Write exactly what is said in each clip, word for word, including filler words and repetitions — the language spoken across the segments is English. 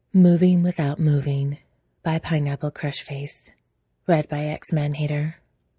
Moving Without Moving by Pineapple Crush Face. Read by X-Man-Hater.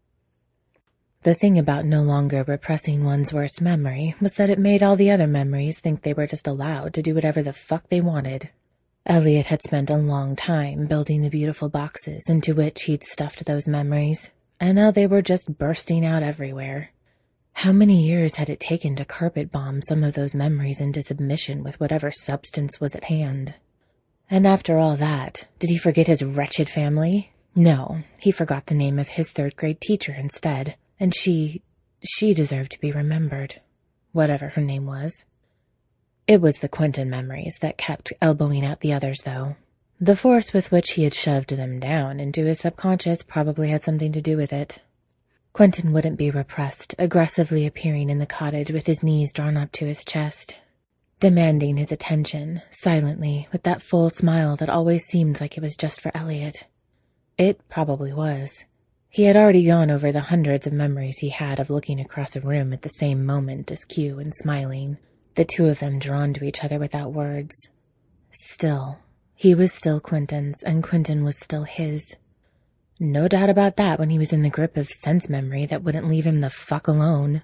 The thing about no longer repressing one's worst memory was that it made all the other memories think they were just allowed to do whatever the fuck they wanted. Elliot had spent a long time building the beautiful boxes into which he'd stuffed those memories, and now they were just bursting out everywhere. How many years had it taken to carpet bomb some of those memories into submission with whatever substance was at hand? And after all that, did he forget his wretched family? No, he forgot the name of his third-grade teacher instead, and she... she deserved to be remembered. Whatever her name was. It was the Quentin memories that kept elbowing out the others, though. The force with which he had shoved them down into his subconscious probably had something to do with it. Quentin wouldn't be repressed, aggressively appearing in the cottage with his knees drawn up to his chest, demanding his attention, silently, with that full smile that always seemed like it was just for Elliot. It probably was. He had already gone over the hundreds of memories he had of looking across a room at the same moment as Q and smiling, the two of them drawn to each other without words. Still, he was still Quentin's, and Quentin was still his. No doubt about that when he was in the grip of sense memory that wouldn't leave him the fuck alone.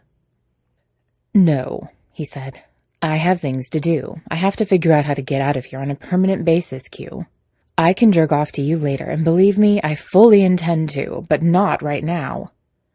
"No," he said. "I have things to do. I have to figure out how to get out of here on a permanent basis, Q. I can jerk off to you later, and believe me, I fully intend to, but not right now."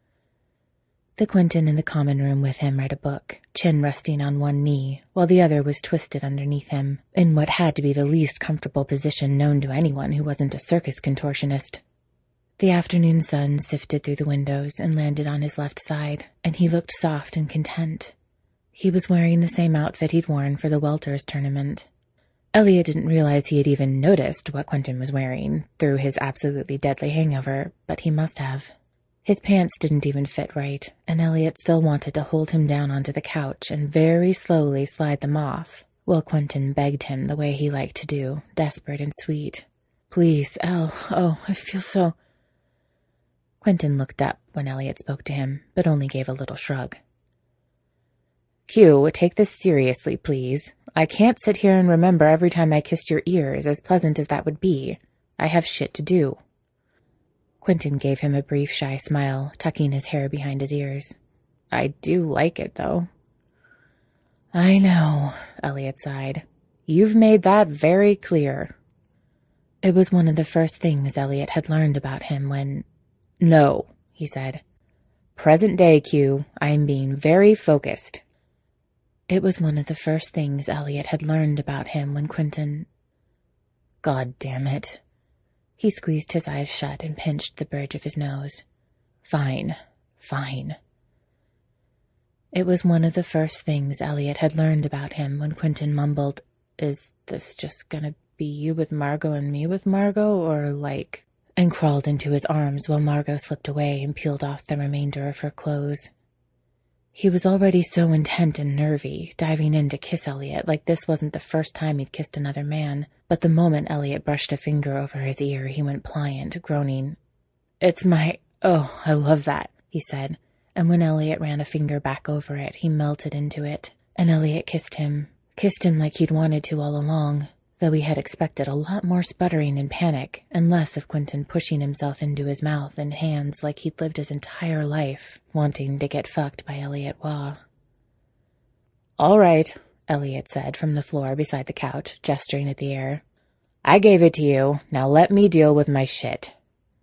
The Quentin in the common room with him read a book, chin resting on one knee, while the other was twisted underneath him, in what had to be the least comfortable position known to anyone who wasn't a circus contortionist. The afternoon sun sifted through the windows and landed on his left side, and he looked soft and content. He was wearing the same outfit he'd worn for the Welters tournament. Elliot didn't realize he had even noticed what Quentin was wearing through his absolutely deadly hangover, but he must have. His pants didn't even fit right, and Elliot still wanted to hold him down onto the couch and very slowly slide them off, while Quentin begged him the way he liked to do, desperate and sweet. "Please, El, oh, I feel so..." Quentin looked up when Elliot spoke to him, but only gave a little shrug. "Q, take this seriously, please. I can't sit here and remember every time I kissed your ears, as pleasant as that would be. I have shit to do." Quentin gave him a brief, shy smile, tucking his hair behind his ears. "I do like it, though." "I know," Elliot sighed. "You've made that very clear." It was one of the first things Elliot had learned about him when... "No," he said. "Present day, Q. I am being very focused." It was one of the first things Elliot had learned about him when Quentin... God damn it. He squeezed his eyes shut and pinched the bridge of his nose. Fine, fine. It was one of the first things Elliot had learned about him when Quentin mumbled, "Is this just gonna be you with Margot and me with Margot, or like..." and crawled into his arms while Margot slipped away and peeled off the remainder of her clothes. He was already so intent and nervy, diving in to kiss Elliot like this wasn't the first time he'd kissed another man, but the moment Elliot brushed a finger over his ear, he went pliant, groaning. "It's my... oh, I love that," he said, and when Elliot ran a finger back over it, he melted into it, and Elliot kissed him, kissed him like he'd wanted to all along, though he had expected a lot more sputtering and panic, and less of Quentin pushing himself into his mouth and hands like he'd lived his entire life, wanting to get fucked by Elliot Waugh. "All right," Elliot said from the floor beside the couch, gesturing at the air. "I gave it to you. Now let me deal with my shit."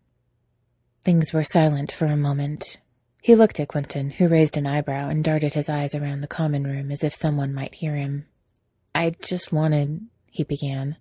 Things were silent for a moment. He looked at Quentin, who raised an eyebrow and darted his eyes around the common room as if someone might hear him. "I just wanted..." he began.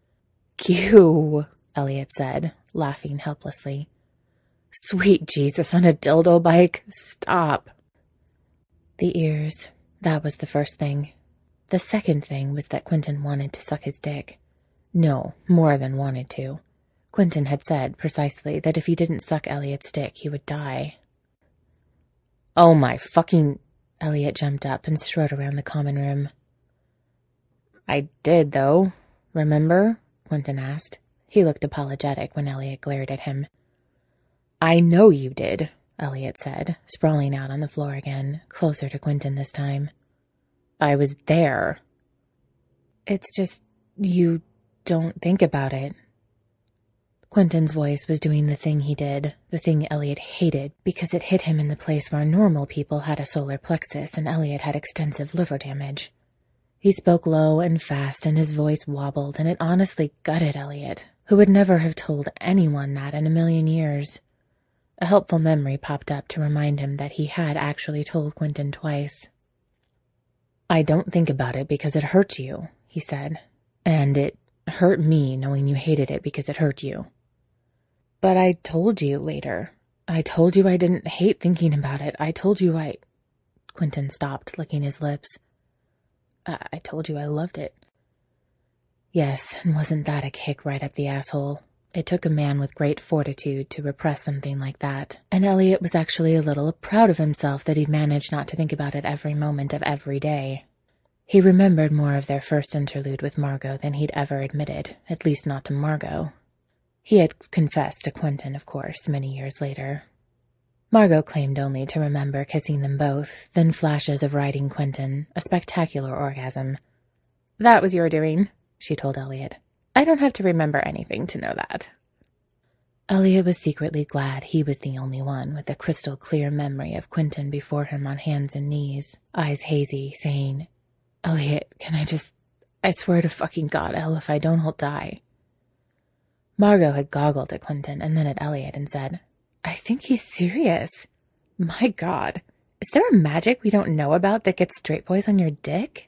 "Q," Elliot said, laughing helplessly. "Sweet Jesus on a dildo bike, stop." The ears, that was the first thing. The second thing was that Quentin wanted to suck his dick. No, more than wanted to. Quentin had said, precisely, that if he didn't suck Elliot's dick, he would die. "Oh my fucking..." Elliot jumped up and strode around the common room. "I did, though. Remember?" Quentin asked. He looked apologetic when Elliot glared at him. "I know you did," Elliot said, sprawling out on the floor again, closer to Quentin this time. "I was there." "It's just... you don't think about it. Quentin's voice was doing the thing he did, the thing Elliot hated, because it hit him in the place where normal people had a solar plexus and Elliot had extensive liver damage. He spoke low and fast, and his voice wobbled, and it honestly gutted Elliot, who would never have told anyone that in a million years. A helpful memory popped up to remind him that he had actually told Quentin twice. "I don't think about it because it hurts you," he said, "and it hurt me knowing you hated it because it hurt you." "But I told you later. I told you I didn't hate thinking about it. I told you I—" Quentin stopped, licking his lips. I, I told you I loved it." Yes, and wasn't that a kick right up the asshole? It took a man with great fortitude to repress something like that, and Elliot was actually a little proud of himself that he'd managed not to think about it every moment of every day. He remembered more of their first interlude with Margot than he'd ever admitted, at least not to Margot. He had confessed to Quentin, of course, many years later. Margot claimed only to remember kissing them both, then flashes of riding Quentin, a spectacular orgasm. "That was your doing," she told Elliot. "I don't have to remember anything to know that." Elliot was secretly glad he was the only one with a crystal-clear memory of Quentin before him on hands and knees, eyes hazy, saying, "Elliot, can I just... I swear to fucking God, El, if I don't, I'll die." Margot had goggled at Quentin and then at Elliot and said, "I think he's serious. My God, is there a magic we don't know about that gets straight boys on your dick?"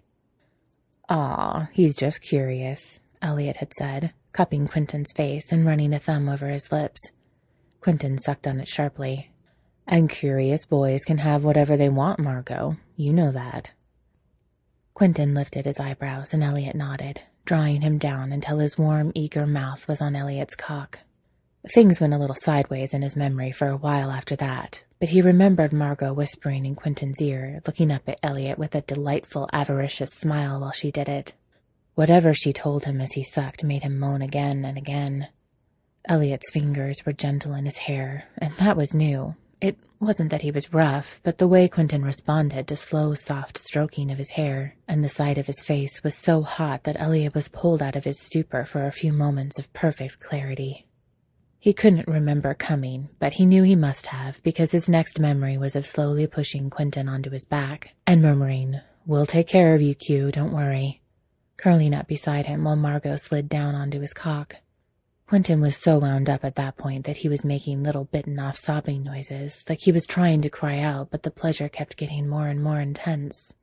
"Aw, he's just curious," Elliot had said, cupping Quentin's face and running a thumb over his lips. Quentin sucked on it sharply. "And curious boys can have whatever they want, Margot. You know that." Quentin lifted his eyebrows and Elliot nodded, drawing him down until his warm, eager mouth was on Elliot's cock. Things went a little sideways in his memory for a while after that, but he remembered Margot whispering in Quentin's ear, looking up at Elliot with a delightful, avaricious smile while she did it. Whatever she told him as he sucked made him moan again and again. Elliot's fingers were gentle in his hair, and that was new. It wasn't that he was rough, but the way Quentin responded to slow, soft stroking of his hair, and the side of his face was so hot that Elliot was pulled out of his stupor for a few moments of perfect clarity. He couldn't remember coming, but he knew he must have, because his next memory was of slowly pushing Quentin onto his back, and murmuring, "We'll take care of you, Q, don't worry," curling up beside him while Margot slid down onto his cock. Quentin was so wound up at that point that he was making little bitten-off sobbing noises, like he was trying to cry out, but the pleasure kept getting more and more intense.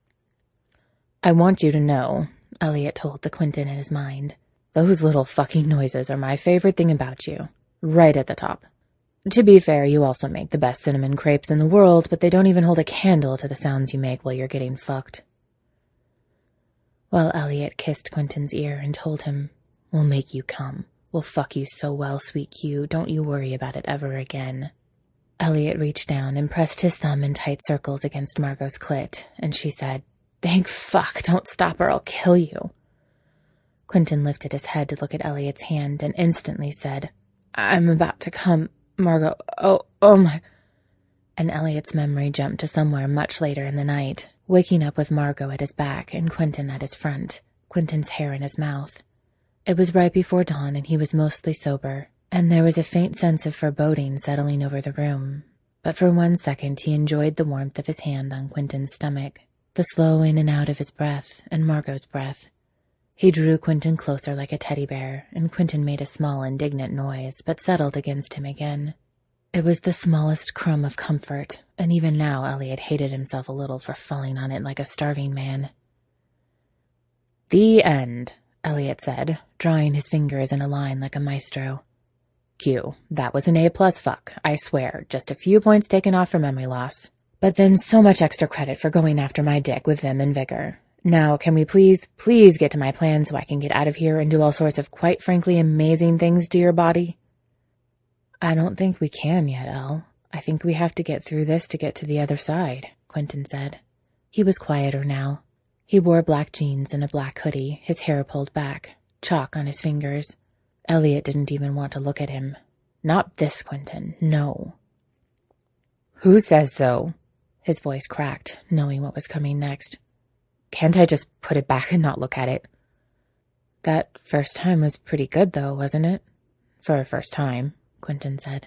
"I want you to know," Elliot told the Quentin in his mind, "those little fucking noises are my favorite thing about you. Right at the top. To be fair, you also make the best cinnamon crepes in the world, but they don't even hold a candle to the sounds you make while you're getting fucked." While Elliot kissed Quentin's ear and told him, "We'll make you come. We'll fuck you so well, sweet Q, don't you worry about it ever again." Elliot reached down and pressed his thumb in tight circles against Margot's clit, and she said, "Thank fuck, don't stop or I'll kill you." Quentin lifted his head to look at Elliot's hand and instantly said, "I'm about to come, Margot. Oh, oh my..." And Elliot's memory jumped to somewhere much later in the night, waking up with Margot at his back and Quentin at his front, Quentin's hair in his mouth. It was right before dawn and he was mostly sober, and there was a faint sense of foreboding settling over the room. But for one second he enjoyed the warmth of his hand on Quentin's stomach, the slow in and out of his breath, and Margot's breath. He drew Quentin closer like a teddy bear, and Quentin made a small indignant noise, but settled against him again. It was the smallest crumb of comfort, and even now Elliot hated himself a little for falling on it like a starving man. "The end," Elliot said, drawing his fingers in a line like a maestro. "Q, that was an A-plus fuck, I swear, just a few points taken off for memory loss. But then so much extra credit for going after my dick with vim and vigor. Now, can we please, please get to my plan so I can get out of here and do all sorts of quite frankly amazing things to your body?" "I don't think we can yet, El. I think we have to get through this to get to the other side," Quentin said. He was quieter now. He wore black jeans and a black hoodie, his hair pulled back, chalk on his fingers. Elliot didn't even want to look at him. Not this Quentin, no. "Who says so?" His voice cracked, knowing what was coming next. "Can't I just put it back and not look at it?" That first time was pretty good, though, wasn't it? For a first time, Quentin said.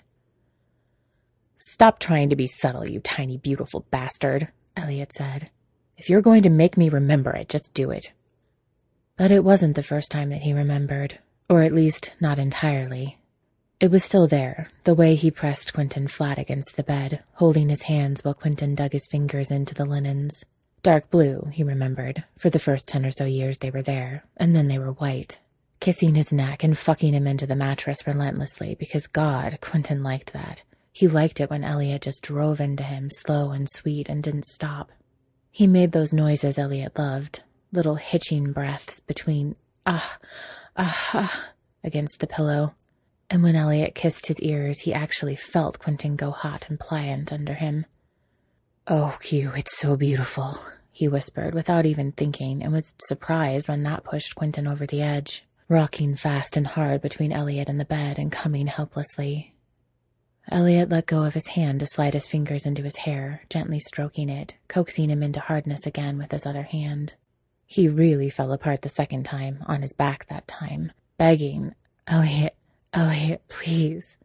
Stop trying to be subtle, you tiny, beautiful bastard, Elliot said. If you're going to make me remember it, just do it. But it wasn't the first time that he remembered, or at least not entirely. It was still there, the way he pressed Quentin flat against the bed, holding his hands while Quentin dug his fingers into the linens. Dark blue, he remembered, for the first ten or so years they were there, and then they were white. Kissing his neck and fucking him into the mattress relentlessly, because God, Quentin liked that. He liked it when Elliot just drove into him, slow and sweet, and didn't stop. He made those noises Elliot loved, little hitching breaths between ah, ah, ah, against the pillow. And when Elliot kissed his ears, he actually felt Quentin go hot and pliant under him. Oh, Q, it's so beautiful, he whispered without even thinking, and was surprised when that pushed Quentin over the edge, rocking fast and hard between Elliot and the bed and coming helplessly. Elliot let go of his hand to slide his fingers into his hair, gently stroking it, coaxing him into hardness again with his other hand. He really fell apart the second time, on his back that time, begging, Elliot, Elliot, please.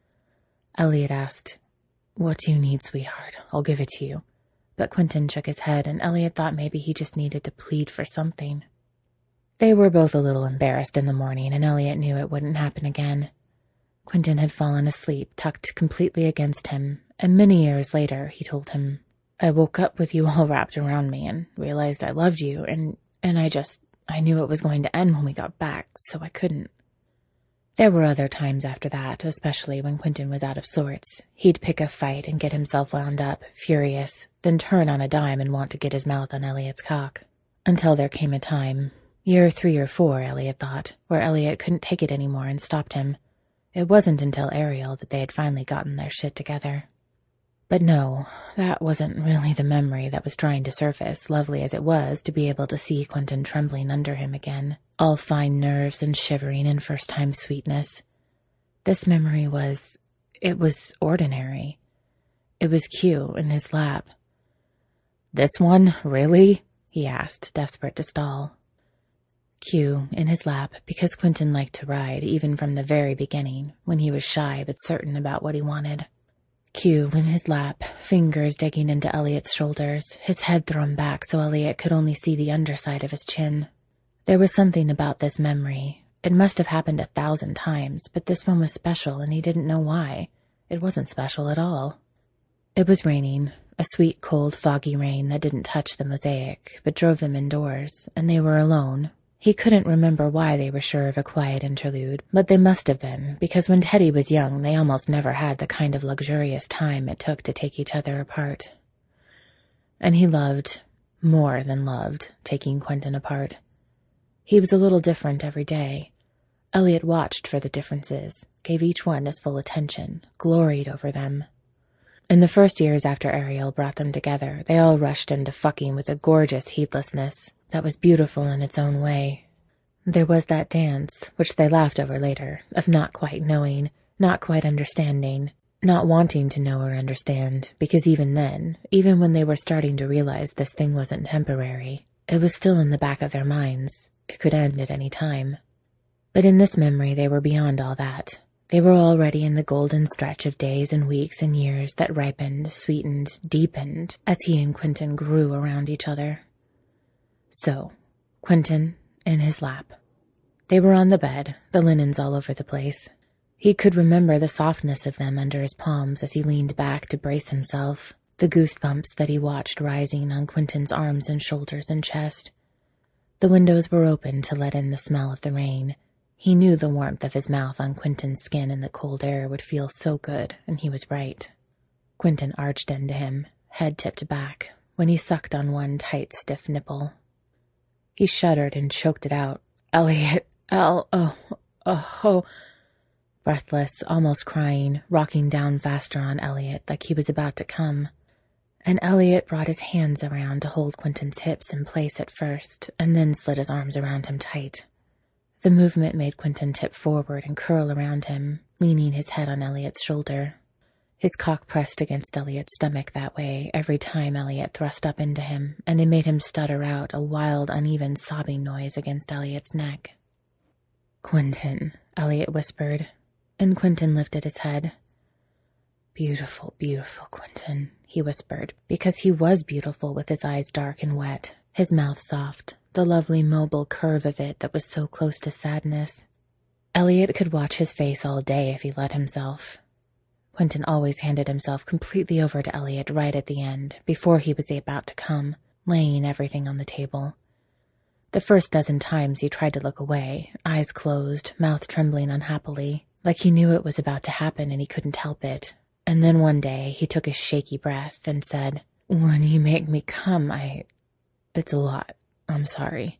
Elliot asked, What do you need, sweetheart? I'll give it to you. But Quentin shook his head, and Elliot thought maybe he just needed to plead for something. They were both a little embarrassed in the morning, and Elliot knew it wouldn't happen again. Quentin had fallen asleep, tucked completely against him, and many years later he told him, I woke up with you all wrapped around me and realized I loved you, and, and I just, I knew it was going to end when we got back, so I couldn't. There were other times after that, especially when Quentin was out of sorts. He'd pick a fight and get himself wound up, furious, then turn on a dime and want to get his mouth on Elliot's cock. Until there came a time, year three or four, Elliot thought, where Elliot couldn't take it anymore and stopped him. It wasn't until Ariel that they had finally gotten their shit together. But no, that wasn't really the memory that was trying to surface, lovely as it was to be able to see Quentin trembling under him again, all fine nerves and shivering in first-time sweetness. This memory was... it was ordinary. It was Q in his lap. This one, really? He asked, desperate to stall. Q in his lap, because Quentin liked to ride, even from the very beginning, when he was shy but certain about what he wanted. Q in his lap, fingers digging into Elliot's shoulders, his head thrown back so Elliot could only see the underside of his chin. There was something about this memory. It must have happened a thousand times, but this one was special and he didn't know why. It wasn't special at all. It was raining, a sweet, cold, foggy rain that didn't touch the mosaic, but drove them indoors, and they were alone. He couldn't remember why they were sure of a quiet interlude, but they must have been, because when Teddy was young, they almost never had the kind of luxurious time it took to take each other apart. And he loved, more than loved, taking Quentin apart. He was a little different every day. Elliot watched for the differences, gave each one his full attention, gloried over them. In the first years after Ariel brought them together, they all rushed into fucking with a gorgeous heedlessness that was beautiful in its own way. There was that dance, which they laughed over later, of not quite knowing, not quite understanding, not wanting to know or understand, because even then, even when they were starting to realize this thing wasn't temporary, it was still in the back of their minds. It could end at any time. But in this memory they were beyond all that. They were already in the golden stretch of days and weeks and years that ripened, sweetened, deepened as he and Quentin grew around each other. So, Quentin in his lap. They were on the bed, the linens all over the place. He could remember the softness of them under his palms as he leaned back to brace himself, the goosebumps that he watched rising on Quentin's arms and shoulders and chest. The windows were open to let in the smell of the rain. He knew the warmth of his mouth on Quentin's skin in the cold air would feel so good, and he was right. Quentin arched into him, head tipped back, when he sucked on one tight, stiff nipple. He shuddered and choked it out. Elliot, El, oh, oh, oh. Breathless, almost crying, rocking down faster on Elliot like he was about to come. And Elliot brought his hands around to hold Quentin's hips in place at first, and then slid his arms around him tight. The movement made Quentin tip forward and curl around him, leaning his head on Elliot's shoulder. His cock pressed against Elliot's stomach that way every time Elliot thrust up into him, and it made him stutter out a wild, uneven sobbing noise against Elliot's neck. "Quentin," Elliot whispered, and Quentin lifted his head. "Beautiful, beautiful Quentin," he whispered, because he was beautiful with his eyes dark and wet, his mouth soft, the lovely mobile curve of it that was so close to sadness. Elliot could watch his face all day if he let himself. Quentin always handed himself completely over to Elliot right at the end, before he was about to come, laying everything on the table. The first dozen times he tried to look away, eyes closed, mouth trembling unhappily, like he knew it was about to happen and he couldn't help it. And then one day he took a shaky breath and said, "When you make me come, I... It's a lot. I'm sorry."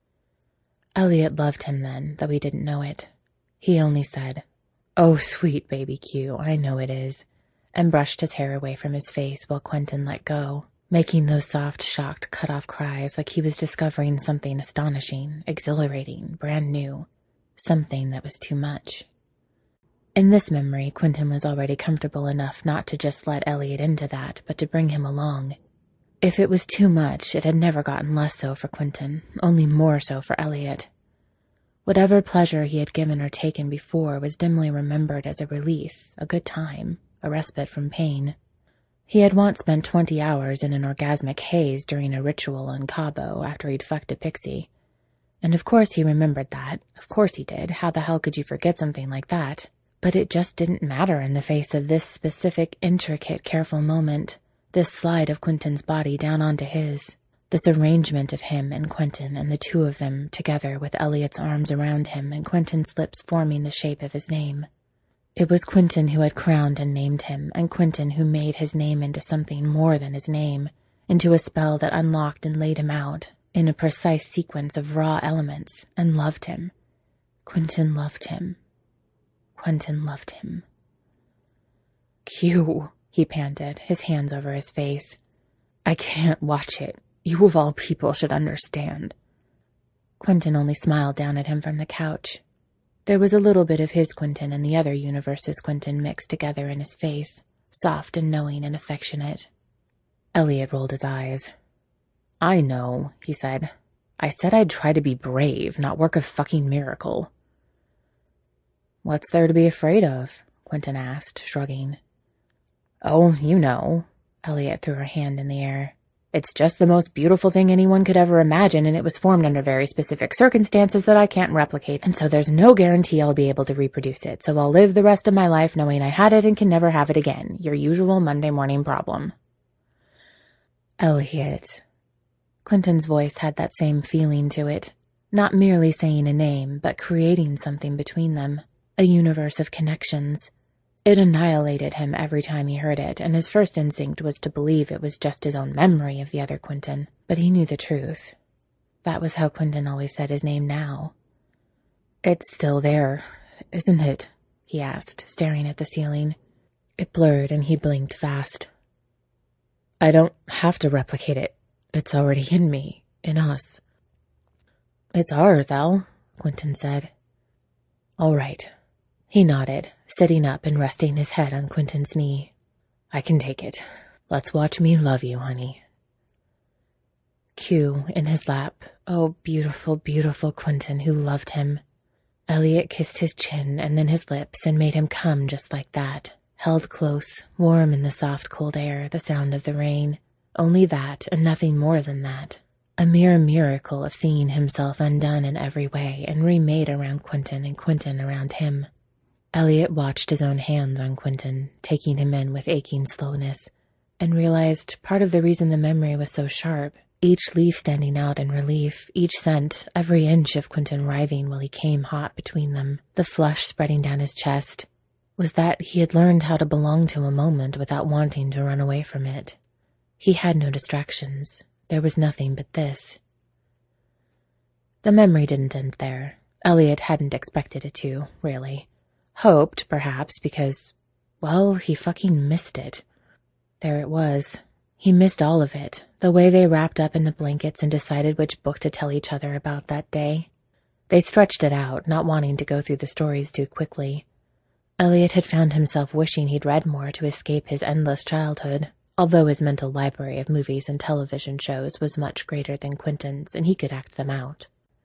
Elliot loved him then, though he didn't know it. He only said, "Oh, sweet baby Q, I know it is," and brushed his hair away from his face while Quentin let go, making those soft, shocked, cut-off cries like he was discovering something astonishing, exhilarating, brand new, something that was too much. In this memory, Quentin was already comfortable enough not to just let Elliot into that, but to bring him along. If it was too much, it had never gotten less so for Quentin, only more so for Elliot. Whatever pleasure he had given or taken before was dimly remembered as a release, a good time, a respite from pain. He had once spent twenty hours in an orgasmic haze during a ritual on Cabo after he'd fucked a pixie. And of course he remembered that. Of course he did. How the hell could you forget something like that? But it just didn't matter in the face of this specific, intricate, careful moment, this slide of Quentin's body down onto his, this arrangement of him and Quentin and the two of them together with Elliot's arms around him and Quentin's lips forming the shape of his name. It was Quentin who had crowned and named him, and Quentin who made his name into something more than his name, into a spell that unlocked and laid him out in a precise sequence of raw elements, and loved him. Quentin loved him. Quentin loved him. "Q," he panted, his hands over his face. "I can't watch it. You of all people should understand." Quentin only smiled down at him from the couch. There was a little bit of his Quentin and the other universe's Quentin mixed together in his face, soft and knowing and affectionate. Elliot rolled his eyes. "I know," he said. "I said I'd try to be brave, not work a fucking miracle." "What's there to be afraid of?" Quentin asked, shrugging. "Oh, you know." Elliot threw her hand in the air. "It's just the most beautiful thing anyone could ever imagine, and it was formed under very specific circumstances that I can't replicate, and so there's no guarantee I'll be able to reproduce it, so I'll live the rest of my life knowing I had it and can never have it again. Your usual Monday morning problem." "Elliot." Quentin's voice had that same feeling to it, not merely saying a name, but creating something between them, a universe of connections. It annihilated him every time he heard it, and his first instinct was to believe it was just his own memory of the other Quentin, but he knew the truth. That was how Quentin always said his name now. "It's still there, isn't it?" he asked, staring at the ceiling. It blurred, and he blinked fast. "I don't have to replicate it. It's already in me, in us." "It's ours, El," Quentin said. "All right." He nodded, sitting up and resting his head on Quentin's knee. "I can take it. Let's watch me love you, honey." Q in his lap. Oh, beautiful, beautiful Quentin who loved him. Elliot kissed his chin and then his lips and made him come just like that, held close, warm in the soft cold air, the sound of the rain. Only that, and nothing more than that. A mere miracle of seeing himself undone in every way and remade around Quentin and Quentin around him. Elliot watched his own hands on Quentin, taking him in with aching slowness, and realized part of the reason the memory was so sharp, each leaf standing out in relief, each scent, every inch of Quentin writhing while he came hot between them, the flush spreading down his chest, was that he had learned how to belong to a moment without wanting to run away from it. He had no distractions. There was nothing but this. The memory didn't end there. Elliot hadn't expected it to, really. Hoped, perhaps, because, well, he fucking missed it. There it was. He missed all of it, the way they wrapped up in the blankets and decided which book to tell each other about that day. They stretched it out, not wanting to go through the stories too quickly. Elliot had found himself wishing he'd read more to escape his endless childhood, although his mental library of movies and television shows was much greater than Quentin's, and he could act them out.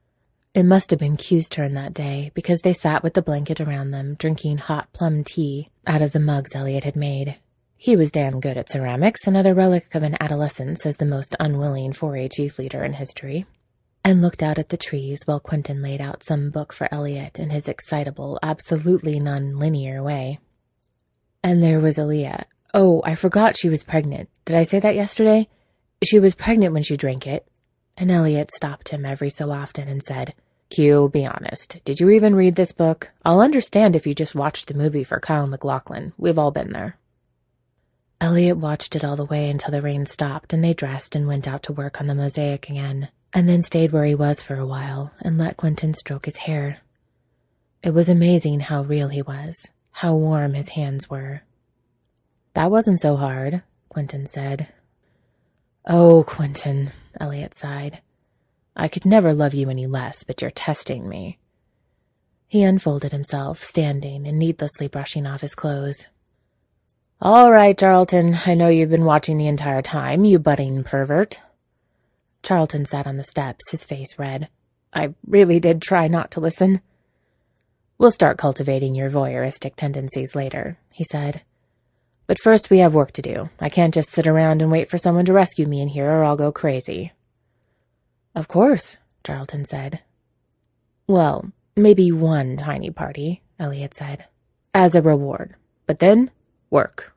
It must have been Q's turn that day, because they sat with the blanket around them, drinking hot plum tea out of the mugs Elliot had made. He was damn good at ceramics, another relic of an adolescence as the most unwilling four H youth leader in history, and looked out at the trees while Quentin laid out some book for Elliot in his excitable, absolutely non-linear way. And there was Aaliyah. Oh, I forgot she was pregnant. Did I say that yesterday? She was pregnant when she drank it. And Elliot stopped him every so often and said, Q, be honest. Did you even read this book? I'll understand if you just watched the movie for Kyle MacLachlan. We've all been there. Elliot watched it all the way until the rain stopped and they dressed and went out to work on the mosaic again, and then stayed where he was for a while and let Quentin stroke his hair. It was amazing how real he was, how warm his hands were. That wasn't so hard, Quentin said. Oh, Quentin, Elliot sighed. I could never love you any less, but you're testing me. He unfolded himself, standing and needlessly brushing off his clothes. All right, Charlton, I know you've been watching the entire time, you budding pervert. Charlton sat on the steps, his face red. I really did try not to listen. We'll start cultivating your voyeuristic tendencies later, he said. But first we have work to do. I can't just sit around and wait for someone to rescue me in here or I'll go crazy. Of course, Charlton said. Well, maybe one tiny party, Elliot said, as a reward. But then, work.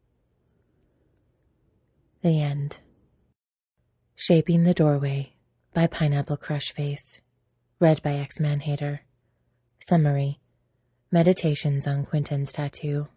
The end. Shaping the Doorway by Pineapple Crush Face. Read by X-Man-Hater. Summary. Meditations on Quentin's tattoo.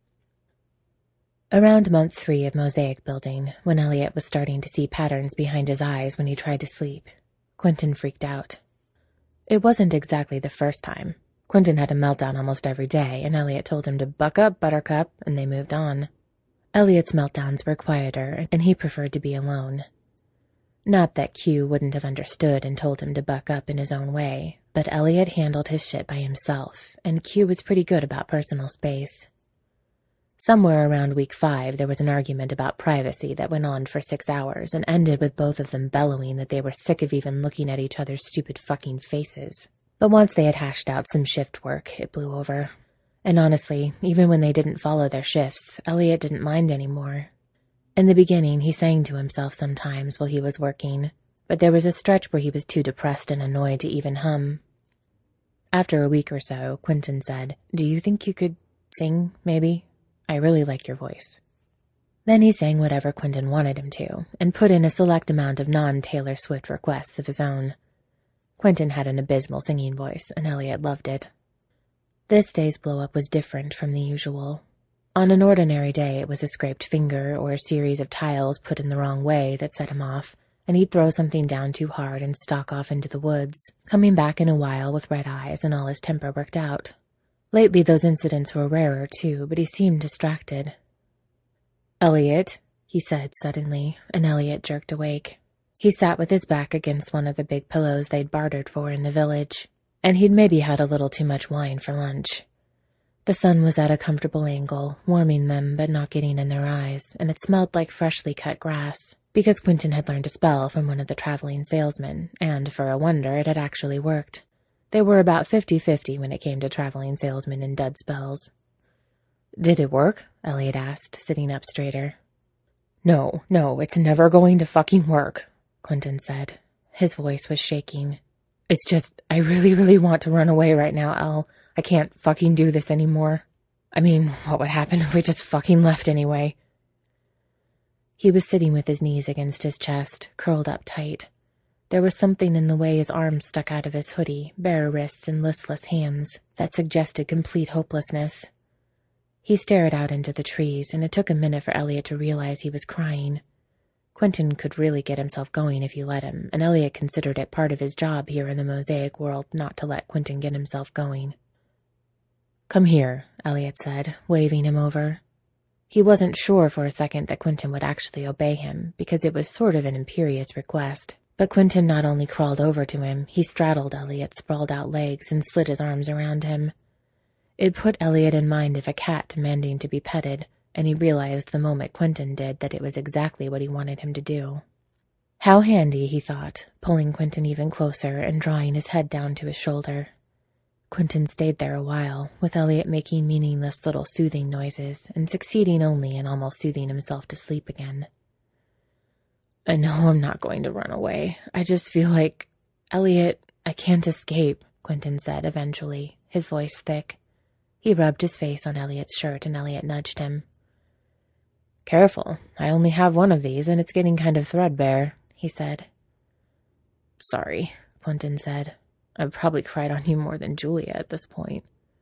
Around month three of mosaic building, when Elliot was starting to see patterns behind his eyes when he tried to sleep, Quentin freaked out. It wasn't exactly the first time. Quentin had a meltdown almost every day, and Elliot told him to buck up, Buttercup, and they moved on. Elliot's meltdowns were quieter, and he preferred to be alone. Not that Q wouldn't have understood and told him to buck up in his own way, but Elliot handled his shit by himself, and Q was pretty good about personal space. Somewhere around week five, there was an argument about privacy that went on for six hours and ended with both of them bellowing that they were sick of even looking at each other's stupid fucking faces. But once they had hashed out some shift work, it blew over. And honestly, even when they didn't follow their shifts, Elliot didn't mind anymore. In the beginning, he sang to himself sometimes while he was working, but there was a stretch where he was too depressed and annoyed to even hum. After a week or so, Quentin said, Do you think you could sing, maybe? I really like your voice. Then he sang whatever Quentin wanted him to, and put in a select amount of non-Taylor Swift requests of his own. Quentin had an abysmal singing voice, and Elliot loved it. This day's blow-up was different from the usual. On an ordinary day, it was a scraped finger or a series of tiles put in the wrong way that set him off, and he'd throw something down too hard and stalk off into the woods, coming back in a while with red eyes and all his temper worked out. Lately, those incidents were rarer, too, but he seemed distracted. Elliot, he said suddenly, and Elliot jerked awake. He sat with his back against one of the big pillows they'd bartered for in the village, and he'd maybe had a little too much wine for lunch. The sun was at a comfortable angle, warming them but not getting in their eyes, and it smelled like freshly cut grass, because Quentin had learned a spell from one of the traveling salesmen, and, for a wonder, it had actually worked. They were about fifty-fifty when it came to traveling salesmen and dud spells. Did it work? Elliot asked, sitting up straighter. No, no, it's never going to fucking work, Quentin said. His voice was shaking. It's just, I really, really want to run away right now, El. I can't fucking do this anymore. I mean, what would happen if we just fucking left anyway? He was sitting with his knees against his chest, curled up tight. There was something in the way his arms stuck out of his hoodie, bare wrists and listless hands, that suggested complete hopelessness. He stared out into the trees, and it took a minute for Elliot to realize he was crying. Quentin could really get himself going if you let him, and Elliot considered it part of his job here in the mosaic world not to let Quentin get himself going. Come here, Elliot said, waving him over. He wasn't sure for a second that Quentin would actually obey him, because it was sort of an imperious request. But Quentin not only crawled over to him, he straddled Elliot's sprawled-out legs and slid his arms around him. It put Elliot in mind of a cat demanding to be petted, and he realized the moment Quentin did that it was exactly what he wanted him to do. How handy, he thought, pulling Quentin even closer and drawing his head down to his shoulder. Quentin stayed there a while, with Elliot making meaningless little soothing noises and succeeding only in almost soothing himself to sleep again. I know I'm not going to run away. I just feel like... Elliot, I can't escape, Quentin said eventually, his voice thick. He rubbed his face on Elliot's shirt and Elliot nudged him. Careful, I only have one of these and it's getting kind of threadbare, he said. Sorry, Quentin said. I've probably cried on you more than Julia at this point.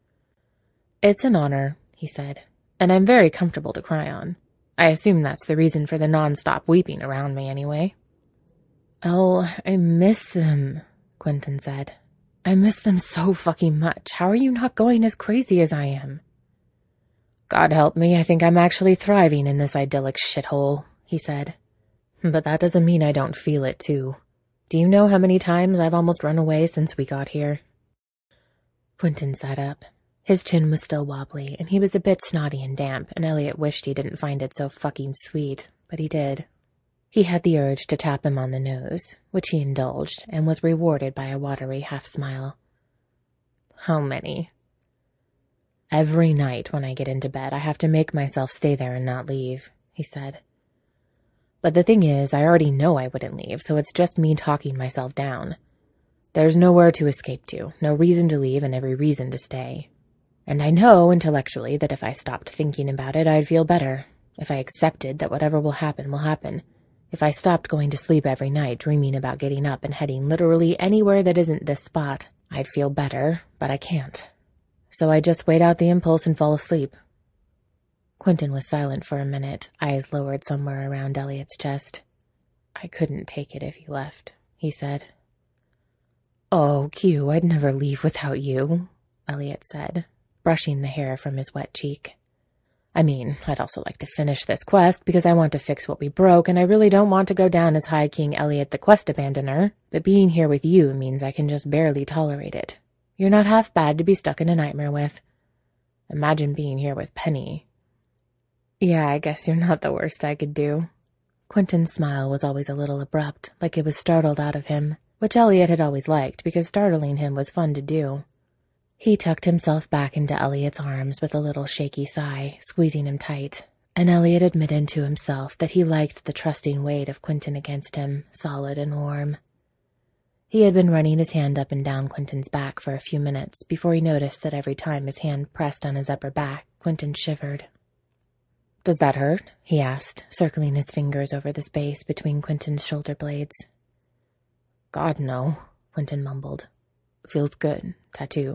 It's an honor, he said, and I'm very comfortable to cry on. I assume that's the reason for the non-stop weeping around me anyway. Oh, I miss them, Quentin said. I miss them so fucking much. How are you not going as crazy as I am? God help me, I think I'm actually thriving in this idyllic shithole, he said. But that doesn't mean I don't feel it, too. Do you know how many times I've almost run away since we got here? Quentin sat up. His chin was still wobbly, and he was a bit snotty and damp, and Elliot wished he didn't find it so fucking sweet, but he did. He had the urge to tap him on the nose, which he indulged, and was rewarded by a watery half-smile. How many? Every night when I get into bed, I have to make myself stay there and not leave, he said. But the thing is, I already know I wouldn't leave, so it's just me talking myself down. There's nowhere to escape to, no reason to leave and every reason to stay. And I know, intellectually, that if I stopped thinking about it, I'd feel better. If I accepted that whatever will happen will happen. If I stopped going to sleep every night, dreaming about getting up and heading literally anywhere that isn't this spot, I'd feel better, but I can't. So I just wait out the impulse and fall asleep. Quentin was silent for a minute, eyes lowered somewhere around Elliot's chest. I couldn't take it if you left, he said. Oh, Q, I'd never leave without you, Elliot said, brushing the hair from his wet cheek. I mean, I'd also like to finish this quest because I want to fix what we broke, and I really don't want to go down as High King Elliot the Quest Abandoner, but being here with you means I can just barely tolerate it. You're not half bad to be stuck in a nightmare with. Imagine being here with Penny. Yeah, I guess you're not the worst I could do. Quentin's smile was always a little abrupt, like it was startled out of him, which Elliot had always liked because startling him was fun to do. He tucked himself back into Elliot's arms with a little shaky sigh, squeezing him tight, and Elliot admitted to himself that he liked the trusting weight of Quentin against him, solid and warm. He had been running his hand up and down Quentin's back for a few minutes before he noticed that every time his hand pressed on his upper back, Quentin shivered. Does that hurt? He asked, circling his fingers over the space between Quentin's shoulder blades. God, no, Quentin mumbled. Feels good. Tattoo.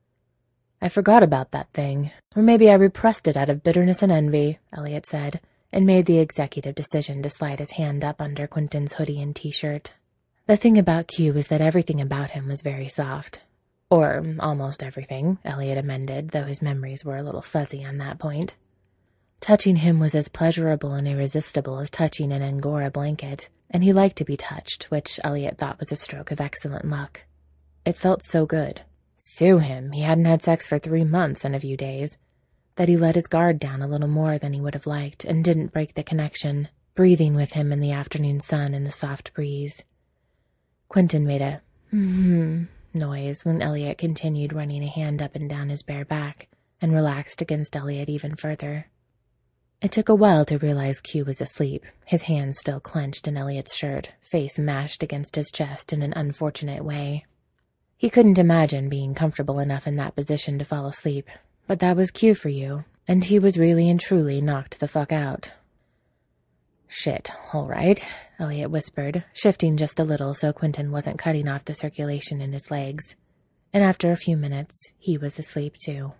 I forgot about that thing. Or maybe I repressed it out of bitterness and envy, Elliot said, and made the executive decision to slide his hand up under Quentin's hoodie and t-shirt. The thing about Q was that everything about him was very soft. Or almost everything, Elliot amended, though his memories were a little fuzzy on that point. Touching him was as pleasurable and irresistible as touching an Angora blanket, and he liked to be touched, which Elliot thought was a stroke of excellent luck. It felt so good. Sue him, he hadn't had sex for three months and a few days, that he let his guard down a little more than he would have liked and didn't break the connection, breathing with him in the afternoon sun and the soft breeze. Quentin made a hmm noise when Elliot continued running a hand up and down his bare back and relaxed against Elliot even further. It took a while to realize Q was asleep, his hands still clenched in Elliot's shirt, face mashed against his chest in an unfortunate way. He couldn't imagine being comfortable enough in that position to fall asleep, but that was Q for you, and he was really and truly knocked the fuck out. Shit, all right, Elliot whispered, shifting just a little so Quentin wasn't cutting off the circulation in his legs, and after a few minutes, he was asleep too.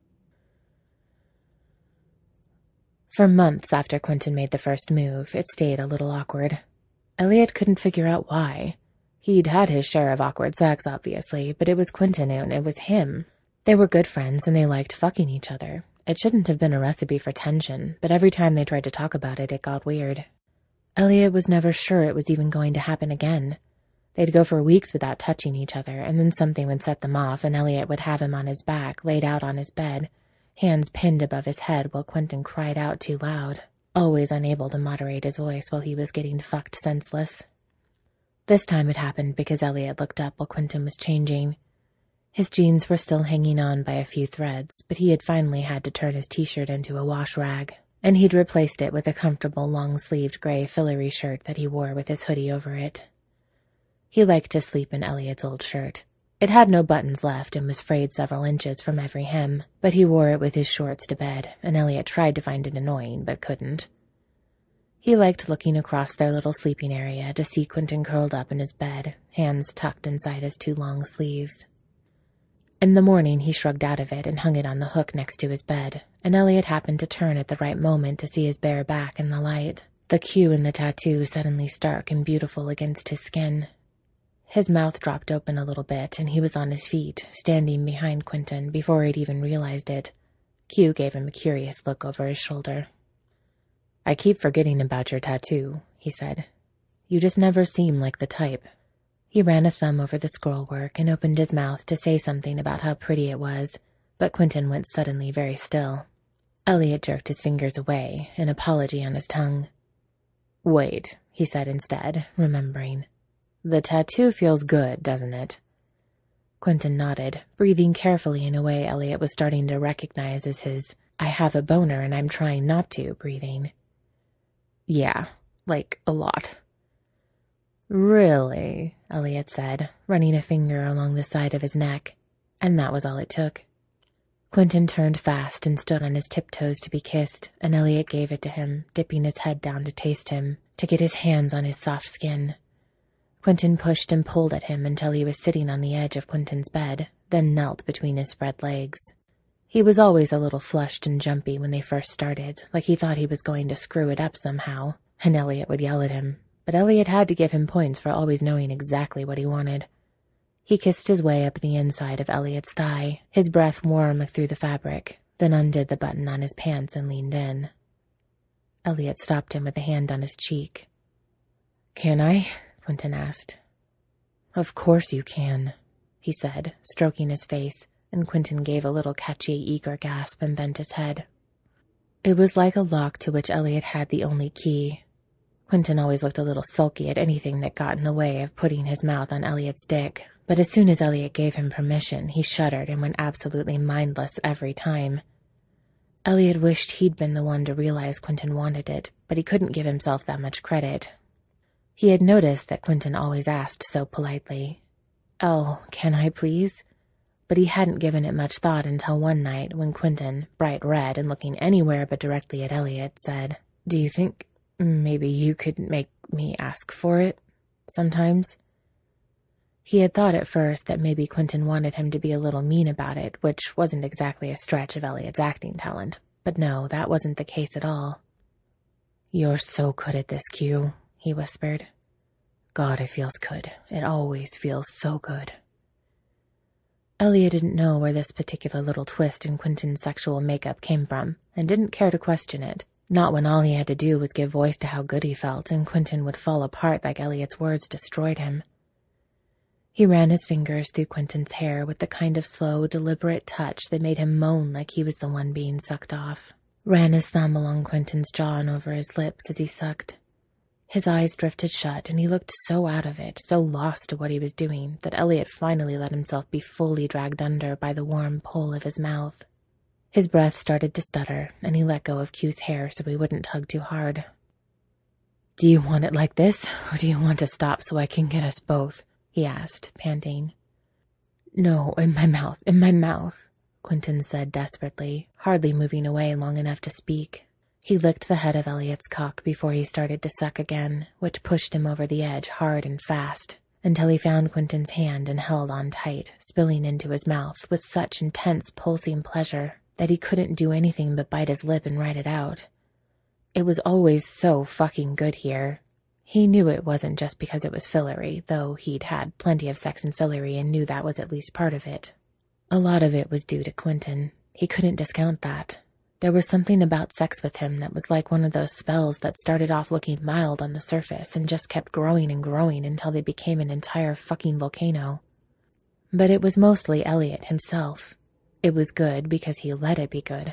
For months after Quentin made the first move, it stayed a little awkward. Elliot couldn't figure out why. He'd had his share of awkward sex, obviously, but it was Quentin and it was him. They were good friends and they liked fucking each other. It shouldn't have been a recipe for tension, but every time they tried to talk about it, it got weird. Elliot was never sure it was even going to happen again. They'd go for weeks without touching each other, and then something would set them off, and Elliot would have him on his back, laid out on his bed, hands pinned above his head while Quentin cried out too loud, always unable to moderate his voice while he was getting fucked senseless. This time it happened because Elliot looked up while Quentin was changing. His jeans were still hanging on by a few threads, but he had finally had to turn his t-shirt into a wash rag, and he'd replaced it with a comfortable long-sleeved gray fillery shirt that he wore with his hoodie over it. He liked to sleep in Elliot's old shirt. It had no buttons left and was frayed several inches from every hem, but he wore it with his shorts to bed, and Elliot tried to find it annoying, but couldn't. He liked looking across their little sleeping area to see Quentin curled up in his bed, hands tucked inside his two long sleeves. In the morning, he shrugged out of it and hung it on the hook next to his bed, and Elliot happened to turn at the right moment to see his bare back in the light, the Q in the tattoo suddenly stark and beautiful against his skin. His mouth dropped open a little bit, and he was on his feet, standing behind Quentin before he'd even realized it. Q gave him a curious look over his shoulder. "I keep forgetting about your tattoo," he said. "You just never seem like the type." He ran a thumb over the scrollwork and opened his mouth to say something about how pretty it was, but Quentin went suddenly very still. Elliot jerked his fingers away, an apology on his tongue. "Wait," he said instead, remembering. "The tattoo feels good, doesn't it?" Quentin nodded, breathing carefully in a way Elliot was starting to recognize as his "I have a boner and I'm trying not to" breathing. "Yeah, like a lot." "Really?" Elliot said, running a finger along the side of his neck, and that was all it took. Quentin turned fast and stood on his tiptoes to be kissed, and Elliot gave it to him, dipping his head down to taste him, to get his hands on his soft skin. Quentin pushed and pulled at him until he was sitting on the edge of Quentin's bed, then knelt between his spread legs. He was always a little flushed and jumpy when they first started, like he thought he was going to screw it up somehow, and Elliot would yell at him. But Elliot had to give him points for always knowing exactly what he wanted. He kissed his way up the inside of Elliot's thigh, his breath warm through the fabric, then undid the button on his pants and leaned in. Elliot stopped him with a hand on his cheek. "Can I?" Quentin asked. "Of course you can," he said, stroking his face, and Quentin gave a little catchy, eager gasp and bent his head. It was like a lock to which Elliot had the only key. Quentin always looked a little sulky at anything that got in the way of putting his mouth on Elliot's dick, but as soon as Elliot gave him permission, he shuddered and went absolutely mindless every time. Elliot wished he'd been the one to realize Quentin wanted it, but he couldn't give himself that much credit. He had noticed that Quentin always asked so politely, "El, can I please?" But he hadn't given it much thought until one night when Quentin, bright red and looking anywhere but directly at Elliot, said, "Do you think maybe you could make me ask for it sometimes?" He had thought at first that maybe Quentin wanted him to be a little mean about it, which wasn't exactly a stretch of Elliot's acting talent. But no, that wasn't the case at all. "You're so good at this, Q," he whispered. "God, it feels good. It always feels so good." Elliot didn't know where this particular little twist in Quentin's sexual makeup came from, and didn't care to question it. Not when all he had to do was give voice to how good he felt, and Quentin would fall apart like Elliot's words destroyed him. He ran his fingers through Quentin's hair with the kind of slow, deliberate touch that made him moan like he was the one being sucked off. Ran his thumb along Quentin's jaw and over his lips as he sucked. His eyes drifted shut, and he looked so out of it, so lost to what he was doing, that Elliot finally let himself be fully dragged under by the warm pull of his mouth. His breath started to stutter, and he let go of Q's hair so he wouldn't tug too hard. "Do you want it like this, or do you want to stop so I can get us both?" he asked, panting. "No, in my mouth, in my mouth," Quentin said desperately, hardly moving away long enough to speak. He licked the head of Elliot's cock before he started to suck again, which pushed him over the edge hard and fast, until he found Quentin's hand and held on tight, spilling into his mouth with such intense pulsing pleasure that he couldn't do anything but bite his lip and write it out. It was always so fucking good here. He knew it wasn't just because it was fillery, though he'd had plenty of sex and fillery and knew that was at least part of it. A lot of it was due to Quentin. He couldn't discount that. There was something about sex with him that was like one of those spells that started off looking mild on the surface and just kept growing and growing until they became an entire fucking volcano. But it was mostly Elliot himself. It was good because he let it be good.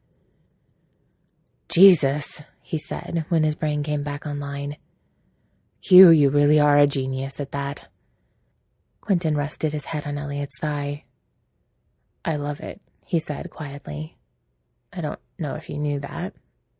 "Jesus," he said when his brain came back online. Q, you really are a genius at that. Quentin rested his head on Elliot's thigh. I love it, he said quietly. I don't know if you knew that.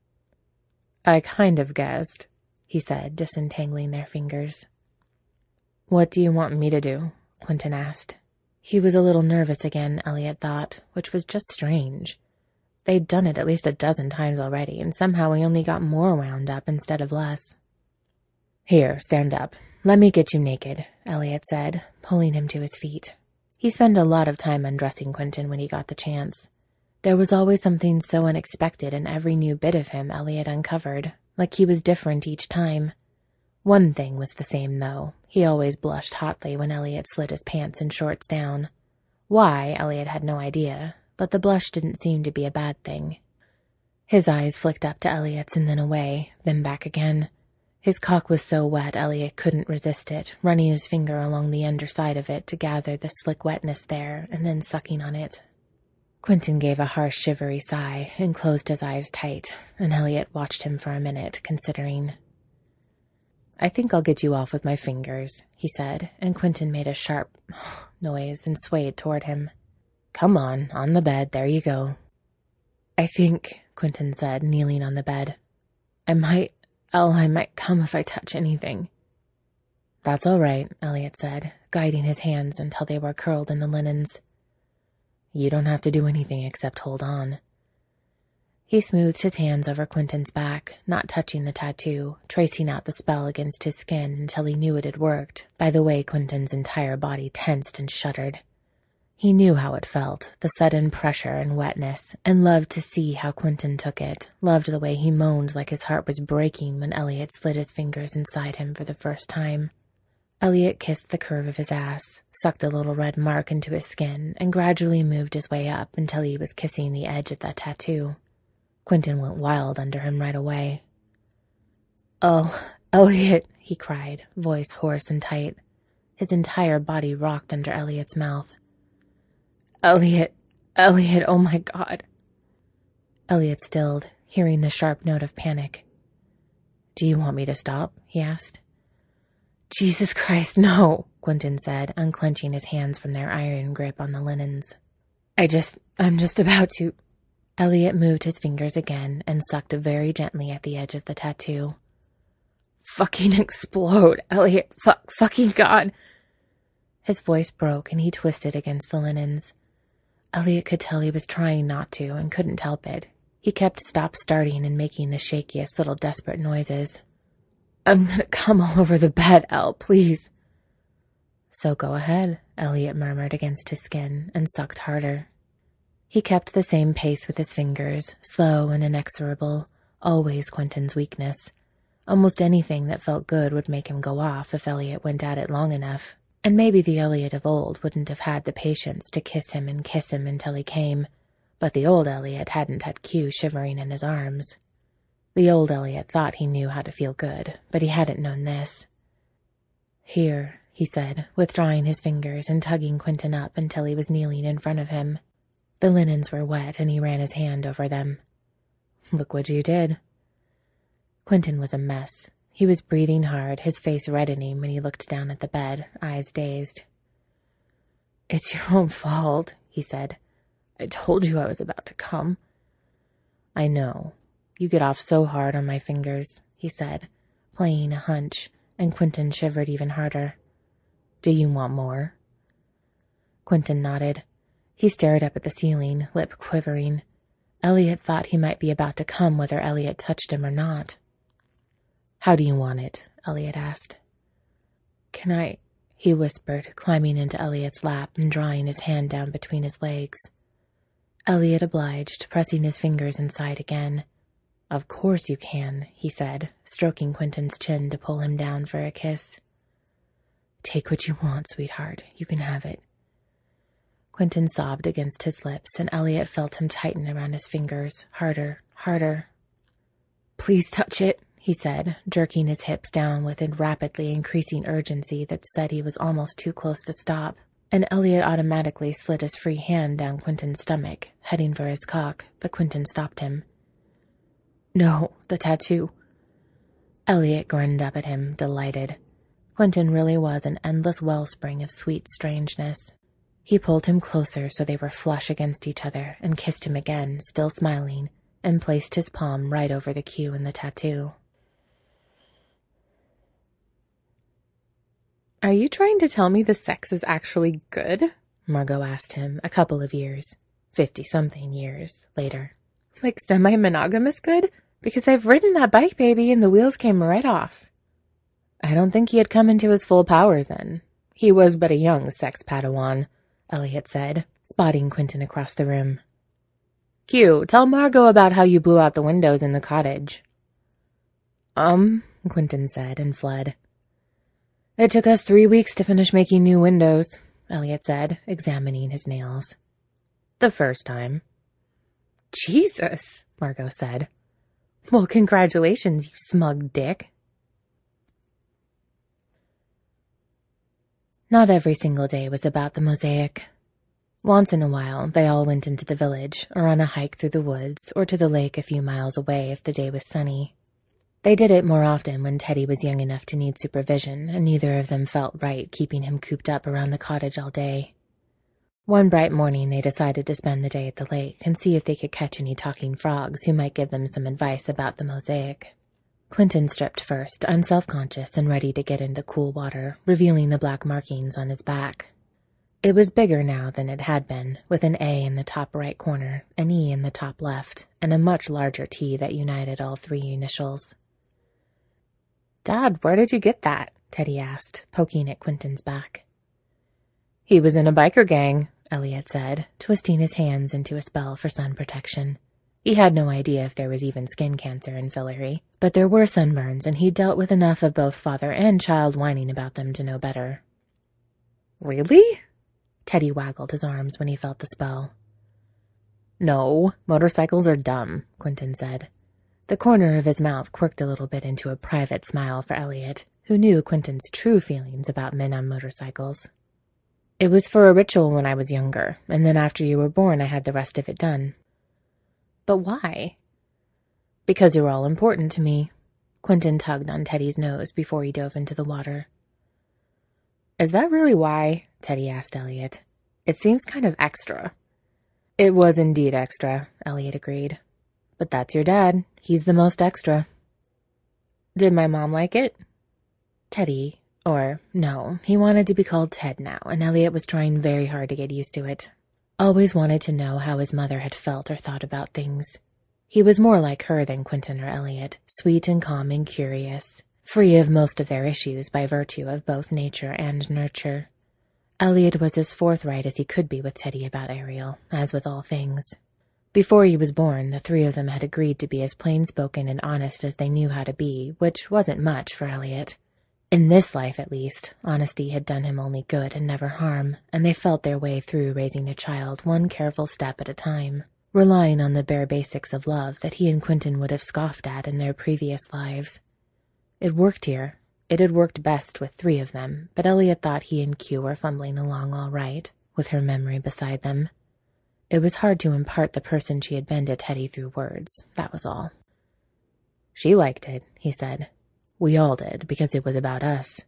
I kind of guessed, he said, disentangling their fingers. What do you want me to do? Quentin asked. He was a little nervous again, Elliot thought, which was just strange. They'd done it at least a dozen times already, and somehow he only got more wound up instead of less. Here, stand up. Let me get you naked, Elliot said, pulling him to his feet. He spent a lot of time undressing Quentin when he got the chance. There was always something so unexpected in every new bit of him Elliot uncovered, like he was different each time. One thing was the same, though. He always blushed hotly when Elliot slid his pants and shorts down. Why, Elliot had no idea, but the blush didn't seem to be a bad thing. His eyes flicked up to Elliot's and then away, then back again. His cock was so wet Elliot couldn't resist it, running his finger along the underside of it to gather the slick wetness there and then sucking on it. Quentin gave a harsh, shivery sigh and closed his eyes tight, and Elliot watched him for a minute, considering. I think I'll get you off with my fingers, he said, and Quentin made a sharp noise and swayed toward him. Come on, on the bed, there you go. I think, Quentin said, kneeling on the bed. I might, oh, I might come if I touch anything. That's all right, Elliot said, guiding his hands until they were curled in the linens. You don't have to do anything except hold on. He smoothed his hands over Quentin's back, not touching the tattoo, tracing out the spell against his skin until he knew it had worked, by the way Quentin's entire body tensed and shuddered. He knew how it felt, the sudden pressure and wetness, and loved to see how Quentin took it, loved the way he moaned like his heart was breaking when Elliot slid his fingers inside him for the first time. Elliot kissed the curve of his ass, sucked a little red mark into his skin, and gradually moved his way up until he was kissing the edge of that tattoo. Quentin went wild under him right away. Oh, Elliot, he cried, voice hoarse and tight. His entire body rocked under Elliot's mouth. Elliot, Elliot, oh my God. Elliot stilled, hearing the sharp note of panic. Do you want me to stop? He asked. Jesus Christ, no, Quentin said, unclenching his hands from their iron grip on the linens. I just, I'm just about to... Elliot moved his fingers again and sucked very gently at the edge of the tattoo. Fucking explode, Elliot, fuck, fucking God. His voice broke and he twisted against the linens. Elliot could tell he was trying not to and couldn't help it. He kept stop-starting and making the shakiest little desperate noises. I'm gonna come all over the bed, El, please. So go ahead, Elliot murmured against his skin and sucked harder. He kept the same pace with his fingers, slow and inexorable, always Quentin's weakness. Almost anything that felt good would make him go off if Elliot went at it long enough, and maybe the Elliot of old wouldn't have had the patience to kiss him and kiss him until he came, but the old Elliot hadn't had Q shivering in his arms. The old Elliot thought he knew how to feel good, but he hadn't known this. Here, he said, withdrawing his fingers and tugging Quentin up until he was kneeling in front of him. The linens were wet, and he ran his hand over them. Look what you did. Quentin was a mess. He was breathing hard, his face reddening when he looked down at the bed, eyes dazed. It's your own fault, he said. I told you I was about to come. I know. You get off so hard on my fingers, he said, playing a hunch, and Quentin shivered even harder. Do you want more? Quentin nodded. He stared up at the ceiling, lip quivering. Elliot thought he might be about to come whether Elliot touched him or not. How do you want it? Elliot asked. Can I... he whispered, climbing into Elliot's lap and drawing his hand down between his legs. Elliot obliged, pressing his fingers inside again. Of course you can, he said, stroking Quentin's chin to pull him down for a kiss. Take what you want, sweetheart. You can have it. Quentin sobbed against his lips, and Elliot felt him tighten around his fingers, harder, harder. Please touch it, he said, jerking his hips down with a rapidly increasing urgency that said he was almost too close to stop, and Elliot automatically slid his free hand down Quentin's stomach, heading for his cock, but Quentin stopped him. No, the tattoo. Elliot grinned up at him, delighted. Quentin really was an endless wellspring of sweet strangeness. He pulled him closer so they were flush against each other and kissed him again, still smiling, and placed his palm right over the cue in the tattoo. "Are you trying to tell me the sex is actually good?" Margot asked him a couple of years, fifty-something years, later. "Like semi-monogamous good? Because I've ridden that bike, baby, and the wheels came right off." I don't think he had come into his full powers then. He was but a young sex Padawan, Elliot said, spotting Quentin across the room. Q, tell Margot about how you blew out the windows in the cottage. Um, Quentin said and fled. It took us three weeks to finish making new windows, Elliot said, examining his nails. The first time. Jesus, Margot said. Well, congratulations, you smug dick. Not every single day was about the mosaic. Once in a while, they all went into the village, or on a hike through the woods, or to the lake a few miles away if the day was sunny. They did it more often when Teddy was young enough to need supervision, and neither of them felt right keeping him cooped up around the cottage all day. One bright morning, they decided to spend the day at the lake and see if they could catch any talking frogs who might give them some advice about the mosaic. Quentin stripped first, unself-conscious and ready to get into cool water, revealing the black markings on his back. It was bigger now than it had been, with an A in the top right corner, an E in the top left, and a much larger T that united all three initials. Dad, where did you get that? Teddy asked, poking at Quentin's back. He was in a biker gang, Elliot said, twisting his hands into a spell for sun protection. He had no idea if there was even skin cancer in Fillory, but there were sunburns, and he dealt with enough of both father and child whining about them to know better. Really? Teddy waggled his arms when he felt the spell. No, motorcycles are dumb, Quentin said. The corner of his mouth quirked a little bit into a private smile for Elliot, who knew Quentin's true feelings about men on motorcycles. It was for a ritual when I was younger, and then after you were born I had the rest of it done. But why? Because you're all important to me. Quentin tugged on Teddy's nose before he dove into the water. Is that really why? Teddy asked Elliot. It seems kind of extra. It was indeed extra, Elliot agreed. But that's your dad. He's the most extra. Did my mom like it? Teddy, or no, he wanted to be called Ted now, and Elliot was trying very hard to get used to it. Always wanted to know how his mother had felt or thought about things. He was more like her than Quentin or Elliot, sweet and calm and curious, free of most of their issues by virtue of both nature and nurture. Elliot was as forthright as he could be with Teddy about Ariel, as with all things. Before he was born, the three of them had agreed to be as plain-spoken and honest as they knew how to be, which wasn't much for Elliot. In this life, at least, honesty had done him only good and never harm, and they felt their way through raising a child one careful step at a time, relying on the bare basics of love that he and Quentin would have scoffed at in their previous lives. It worked here. It had worked best with three of them, but Elliot thought he and Q were fumbling along all right, with her memory beside them. It was hard to impart the person she had been to Teddy through words, that was all. She liked it, he said. We all did, because it was about us.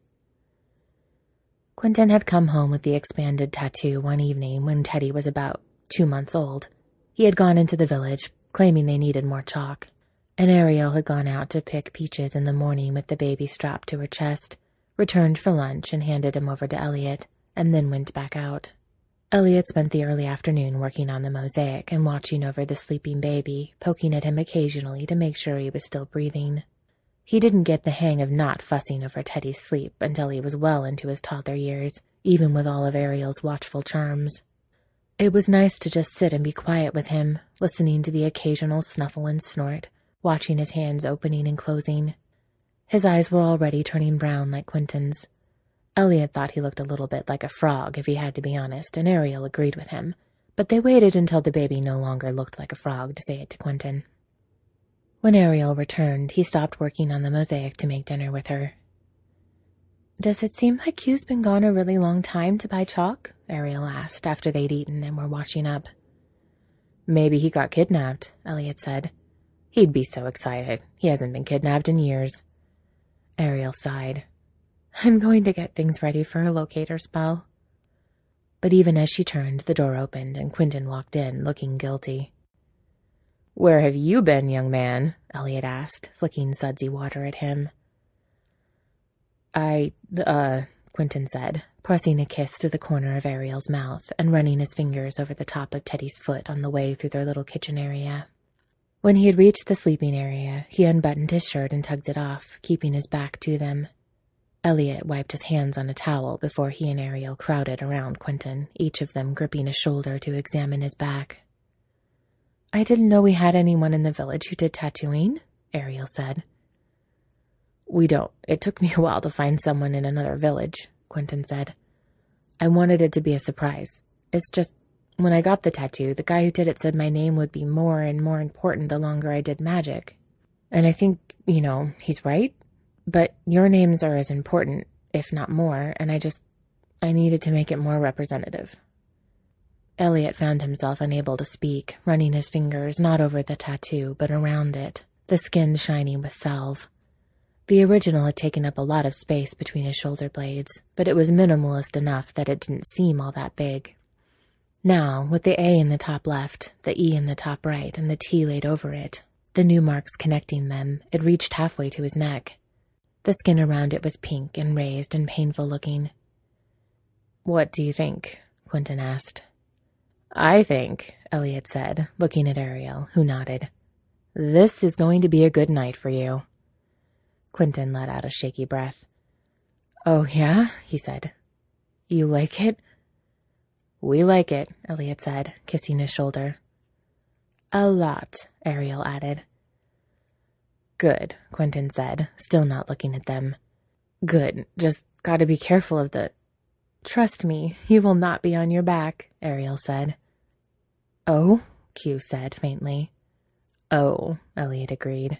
Quentin had come home with the expanded tattoo one evening when Teddy was about two months old. He had gone into the village, claiming they needed more chalk, and Ariel had gone out to pick peaches in the morning with the baby strapped to her chest, returned for lunch and handed him over to Elliot, and then went back out. Elliot spent the early afternoon working on the mosaic and watching over the sleeping baby, poking at him occasionally to make sure he was still breathing. He didn't get the hang of not fussing over Teddy's sleep until he was well into his toddler years, even with all of Ariel's watchful charms. It was nice to just sit and be quiet with him, listening to the occasional snuffle and snort, watching his hands opening and closing. His eyes were already turning brown like Quentin's. Elliot thought he looked a little bit like a frog, if he had to be honest, and Ariel agreed with him, but they waited until the baby no longer looked like a frog to say it to Quentin. When Ariel returned, he stopped working on the mosaic to make dinner with her. Does it seem like Q's been gone a really long time to buy chalk? Ariel asked after they'd eaten and were washing up. Maybe he got kidnapped, Elliot said. He'd be so excited. He hasn't been kidnapped in years. Ariel sighed. I'm going to get things ready for a locator spell. But even as she turned, the door opened and Quentin walked in, looking guilty. Where have you been, young man? Elliot asked, flicking sudsy water at him. I, uh, Quentin said, pressing a kiss to the corner of Ariel's mouth and running his fingers over the top of Teddy's foot on the way through their little kitchen area. When he had reached the sleeping area, he unbuttoned his shirt and tugged it off, keeping his back to them. Elliot wiped his hands on a towel before he and Ariel crowded around Quentin, each of them gripping a shoulder to examine his back. I didn't know we had anyone in the village who did tattooing, Ariel said. We don't. It took me a while to find someone in another village, Quentin said. I wanted it to be a surprise. It's just, when I got the tattoo, the guy who did it said my name would be more and more important the longer I did magic. And I think, you know, he's right. But your names are as important, if not more, and I just, I needed to make it more representative. Elliot found himself unable to speak, running his fingers not over the tattoo, but around it, the skin shining with salve. The original had taken up a lot of space between his shoulder blades, but it was minimalist enough that it didn't seem all that big. Now, with the A in the top left, the E in the top right, and the T laid over it, the new marks connecting them, it reached halfway to his neck. The skin around it was pink and raised and painful looking. What do you think? Quentin asked. I think, Elliot said, looking at Ariel, who nodded. This is going to be a good night for you. Quentin let out a shaky breath. Oh, yeah? He said. You like it? We like it, Elliot said, kissing his shoulder. A lot, Ariel added. Good, Quentin said, still not looking at them. Good, just gotta be careful of the... Trust me, you will not be on your back, Ariel said. Oh, Q said faintly. Oh, Elliot agreed.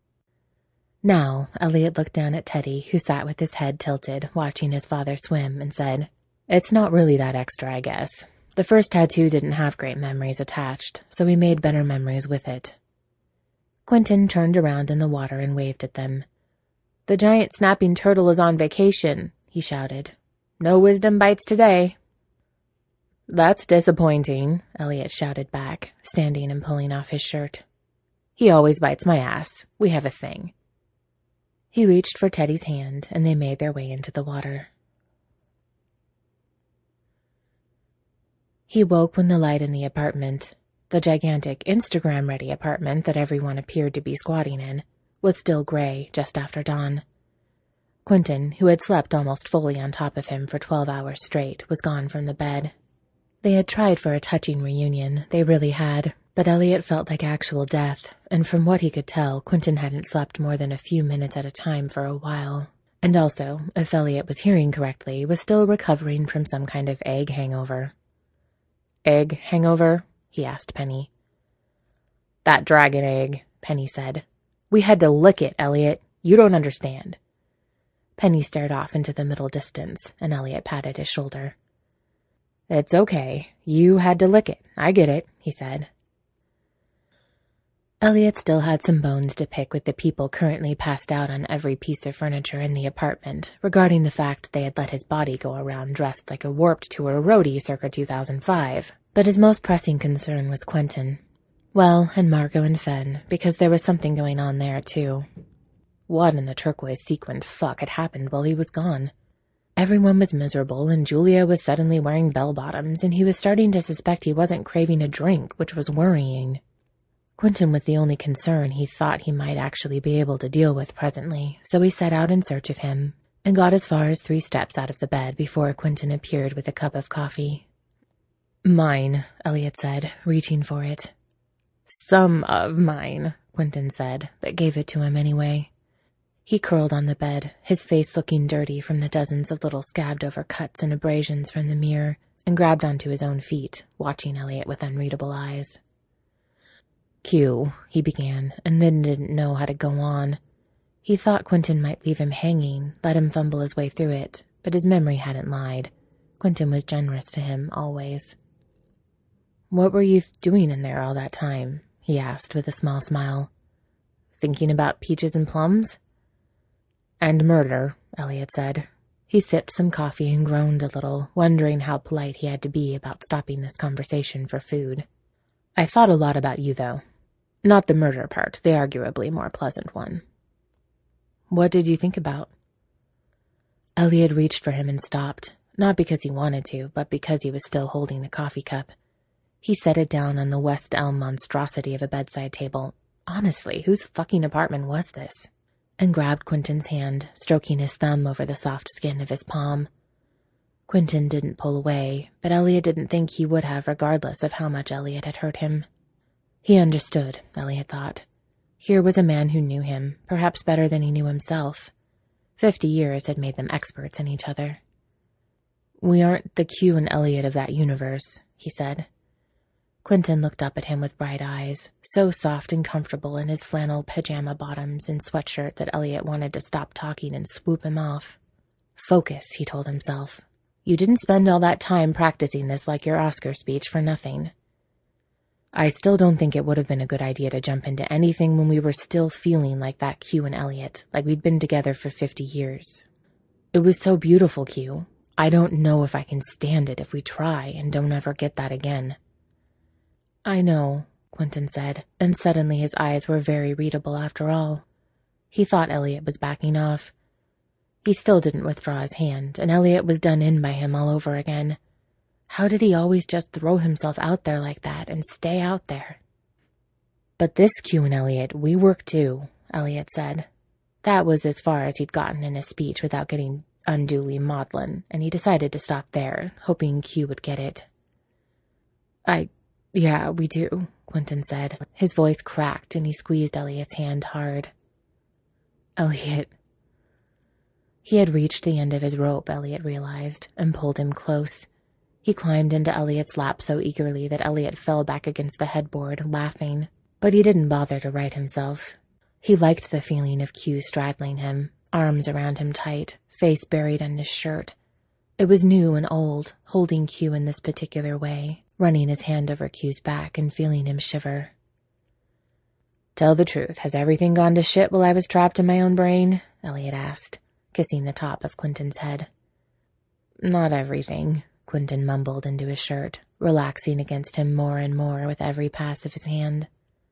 Now, Elliot looked down at Teddy, who sat with his head tilted, watching his father swim, and said, It's not really that extra, I guess. The first tattoo didn't have great memories attached, so we made better memories with it. Quentin turned around in the water and waved at them. The giant snapping turtle is on vacation, he shouted. No wisdom bites today. That's disappointing, Elliot shouted back, standing and pulling off his shirt. He always bites my ass. We have a thing. He reached for Teddy's hand, and they made their way into the water. He woke when the light in the apartment, the gigantic Instagram-ready apartment that everyone appeared to be squatting in, was still gray just after dawn. Quentin, who had slept almost fully on top of him for twelve hours straight, was gone from the bed. They had tried for a touching reunion, they really had, but Elliot felt like actual death, and from what he could tell, Quentin hadn't slept more than a few minutes at a time for a while. And also, if Elliot was hearing correctly, was still recovering from some kind of egg hangover. Egg hangover? He asked Penny. That dragon egg, Penny said. We had to lick it, Elliot. You don't understand. Penny stared off into the middle distance, and Elliot patted his shoulder. It's okay. You had to lick it. I get it, he said. Elliot still had some bones to pick with the people currently passed out on every piece of furniture in the apartment regarding the fact they had let his body go around dressed like a warped tour roadie circa two thousand five. But his most pressing concern was Quentin. Well, and Margot and Fen, because there was something going on there, too. What in the turquoise sequined fuck had happened while he was gone? Everyone was miserable, and Julia was suddenly wearing bell-bottoms, and he was starting to suspect he wasn't craving a drink, which was worrying. Quentin was the only concern he thought he might actually be able to deal with presently, so he set out in search of him, and got as far as three steps out of the bed before Quentin appeared with a cup of coffee. Mine, Elliot said, reaching for it. Some of mine, Quentin said, but gave it to him anyway. He curled on the bed, his face looking dirty from the dozens of little scabbed-over cuts and abrasions from the mirror, and grabbed onto his own feet, watching Elliot with unreadable eyes. Q, he began, and then didn't know how to go on. He thought Quentin might leave him hanging, let him fumble his way through it, but his memory hadn't lied. Quentin was generous to him, always. What were you doing in there all that time? He asked with a small smile. Thinking about peaches and plums? And murder, Elliot said. He sipped some coffee and groaned a little, wondering how polite he had to be about stopping this conversation for food. I thought a lot about you, though. Not the murder part, the arguably more pleasant one. What did you think about? Elliot reached for him and stopped, not because he wanted to, but because he was still holding the coffee cup. He set it down on the West Elm monstrosity of a bedside table. Honestly, whose fucking apartment was this? And grabbed Quentin's hand, stroking his thumb over the soft skin of his palm. Quentin didn't pull away, but Elliot didn't think he would have regardless of how much Elliot had hurt him. He understood, Elliot thought. Here was a man who knew him, perhaps better than he knew himself. Fifty years had made them experts in each other. We aren't the Q and Elliot of that universe, he said. Quentin looked up at him with bright eyes, so soft and comfortable in his flannel pajama bottoms and sweatshirt that Elliot wanted to stop talking and swoop him off. Focus, he told himself. You didn't spend all that time practicing this like your Oscar speech for nothing. I still don't think it would have been a good idea to jump into anything when we were still feeling like that Q and Elliot, like we'd been together for fifty years. It was so beautiful, Q. I don't know if I can stand it if we try and don't ever get that again. I know, Quentin said, and suddenly his eyes were very readable after all. He thought Elliot was backing off. He still didn't withdraw his hand, and Elliot was done in by him all over again. How did he always just throw himself out there like that and stay out there? But this Q and Elliot, we work too, Elliot said. That was as far as he'd gotten in his speech without getting unduly maudlin, and he decided to stop there, hoping Q would get it. I... yeah, we do, Quentin said. His voice cracked, and he squeezed Elliot's hand hard. Elliot... He had reached the end of his rope, Elliot realized, and pulled him close. He climbed into Elliot's lap so eagerly that Elliot fell back against the headboard, laughing. But he didn't bother to right himself. He liked the feeling of Q straddling him, arms around him tight, face buried in his shirt. It was new and old, holding Q in this particular way, running his hand over Q's back and feeling him shiver. Tell the truth, has everything gone to shit while I was trapped in my own brain? Elliot asked, kissing the top of Quentin's head. Not everything, Quentin mumbled into his shirt, relaxing against him more and more with every pass of his hand.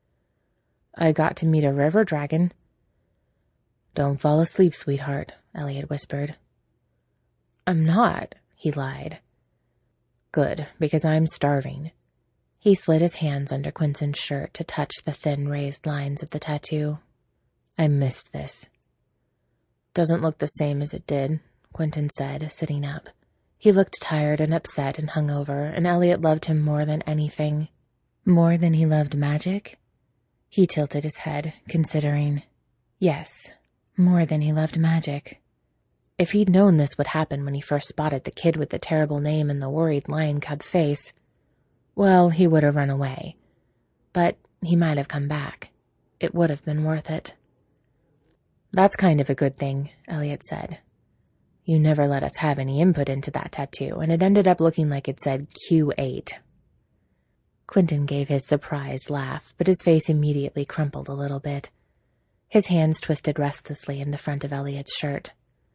I got to meet a river dragon. Don't fall asleep, sweetheart, Elliot whispered. I'm not, he lied. Good, because I'm starving. He slid his hands under Quentin's shirt to touch the thin raised lines of the tattoo. I missed this. Doesn't look the same as it did, Quentin said, sitting up. He looked tired and upset and hungover, and Elliot loved him more than anything. More than he loved magic? He tilted his head, considering. Yes, more than he loved magic. If he'd known this would happen when he first spotted the kid with the terrible name and the worried lion cub face, well, he would have run away. But he might have come back. It would have been worth it. That's kind of a good thing, Elliot said. You never let us have any input into that tattoo, and it ended up looking like it said Q eight. Quentin gave his surprised laugh, but his face immediately crumpled a little bit. His hands twisted restlessly in the front of Elliot's shirt.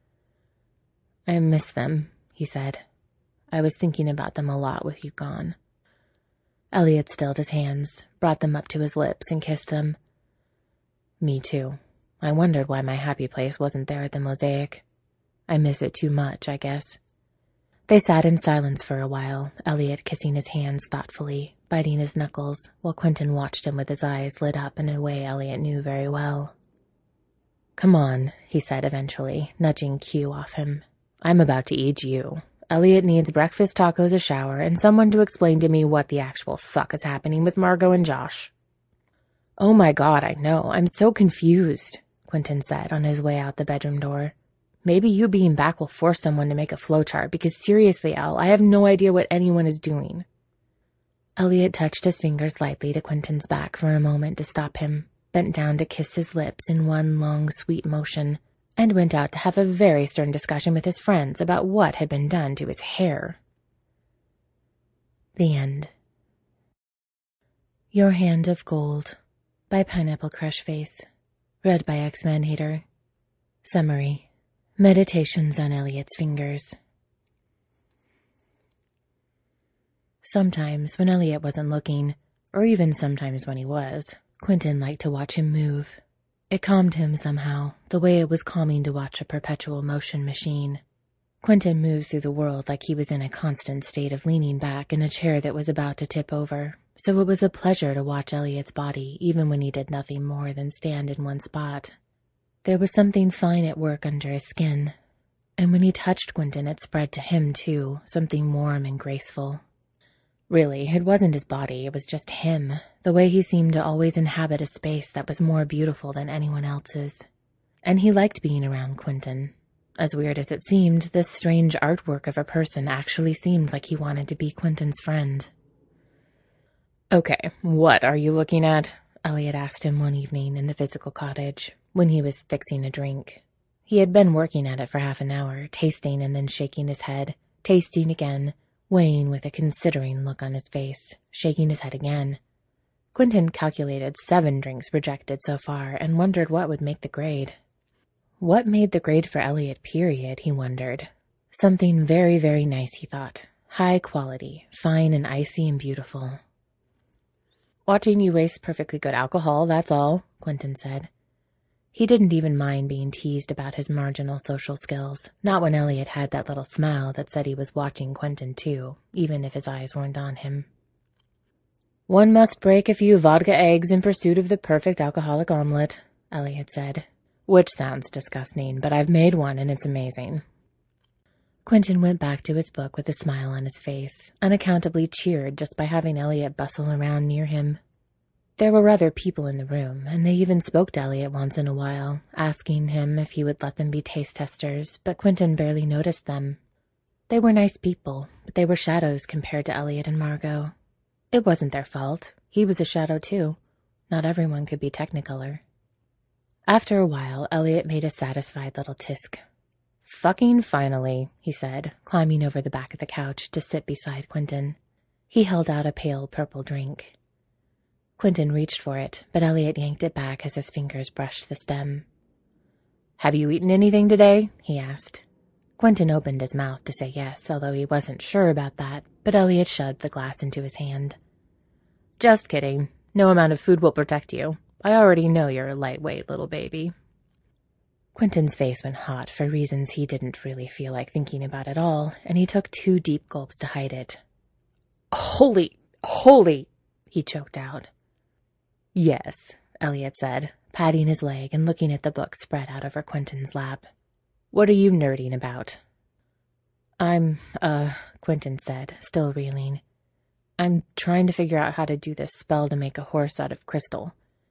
I miss them, he said. I was thinking about them a lot with you gone. Elliot stilled his hands, brought them up to his lips, and kissed them. Me too. I wondered why my happy place wasn't there at the mosaic. I miss it too much, I guess. They sat in silence for a while, Elliot kissing his hands thoughtfully, biting his knuckles, while Quentin watched him with his eyes lit up in a way Elliot knew very well. Come on, he said eventually, nudging Q off him. I'm about to eat you. Elliot needs breakfast, tacos, a shower, and someone to explain to me what the actual fuck is happening with Margot and Josh. Oh my god, I know. I'm so confused, Quentin said on his way out the bedroom door. Maybe you being back will force someone to make a flowchart, because seriously, Elle, I have no idea what anyone is doing. Elliot touched his fingers lightly to Quentin's back for a moment to stop him, bent down to kiss his lips in one long, sweet motion, and went out to have a very stern discussion with his friends about what had been done to his hair. The end. Your Hand of Gold by Pineapple Crush Face. Read by X-Man Hater. Summary. Meditations on Elliot's fingers. Sometimes, when Elliot wasn't looking, or even sometimes when he was, Quentin liked to watch him move. It calmed him somehow, the way it was calming to watch a perpetual motion machine. Quentin moved through the world like he was in a constant state of leaning back in a chair that was about to tip over, so it was a pleasure to watch Elliot's body even when he did nothing more than stand in one spot. There was something fine at work under his skin, and when he touched Quentin it spread to him too, something warm and graceful. Really, it wasn't his body, it was just him, the way he seemed to always inhabit a space that was more beautiful than anyone else's. And he liked being around Quentin. As weird as it seemed, this strange artwork of a person actually seemed like he wanted to be Quentin's friend. "Okay, what are you looking at?" Elliot asked him one evening in the physical cottage, when he was fixing a drink. He had been working at it for half an hour, tasting and then shaking his head, tasting again, weighing with a considering look on his face, shaking his head again. Quentin calculated seven drinks rejected so far and wondered what would make the grade. What made the grade for Elliot, period, he wondered. Something very, very nice, he thought. High quality, fine and icy and beautiful. "Watching you waste perfectly good alcohol, that's all," Quentin said. He didn't even mind being teased about his marginal social skills, not when Elliot had that little smile that said he was watching Quentin too, even if his eyes weren't on him. "One must break a few vodka eggs in pursuit of the perfect alcoholic omelet," Elliot said. "Which sounds disgusting, but I've made one and it's amazing." Quentin went back to his book with a smile on his face, unaccountably cheered just by having Elliot bustle around near him. There were other people in the room, and they even spoke to Elliot once in a while, asking him if he would let them be taste testers, but Quentin barely noticed them. They were nice people, but they were shadows compared to Elliot and Margot. It wasn't their fault. He was a shadow too. Not everyone could be Technicolor. After a while, Elliot made a satisfied little tisk. "Fucking finally," he said, climbing over the back of the couch to sit beside Quentin. He held out a pale purple drink. Quentin reached for it, but Elliot yanked it back as his fingers brushed the stem. "Have you eaten anything today?" he asked. Quentin opened his mouth to say yes, although he wasn't sure about that, but Elliot shoved the glass into his hand. "Just kidding. No amount of food will protect you. I already know you're a lightweight little baby." Quentin's face went hot for reasons he didn't really feel like thinking about at all, and he took two deep gulps to hide it. Holy, holy, he choked out. "Yes," Elliot said, patting his leg and looking at the book spread out over Quentin's lap. "What are you nerding about?" I'm, uh, Quentin said, still reeling. I'm trying to figure out how to do this spell to make a horse out of crystal.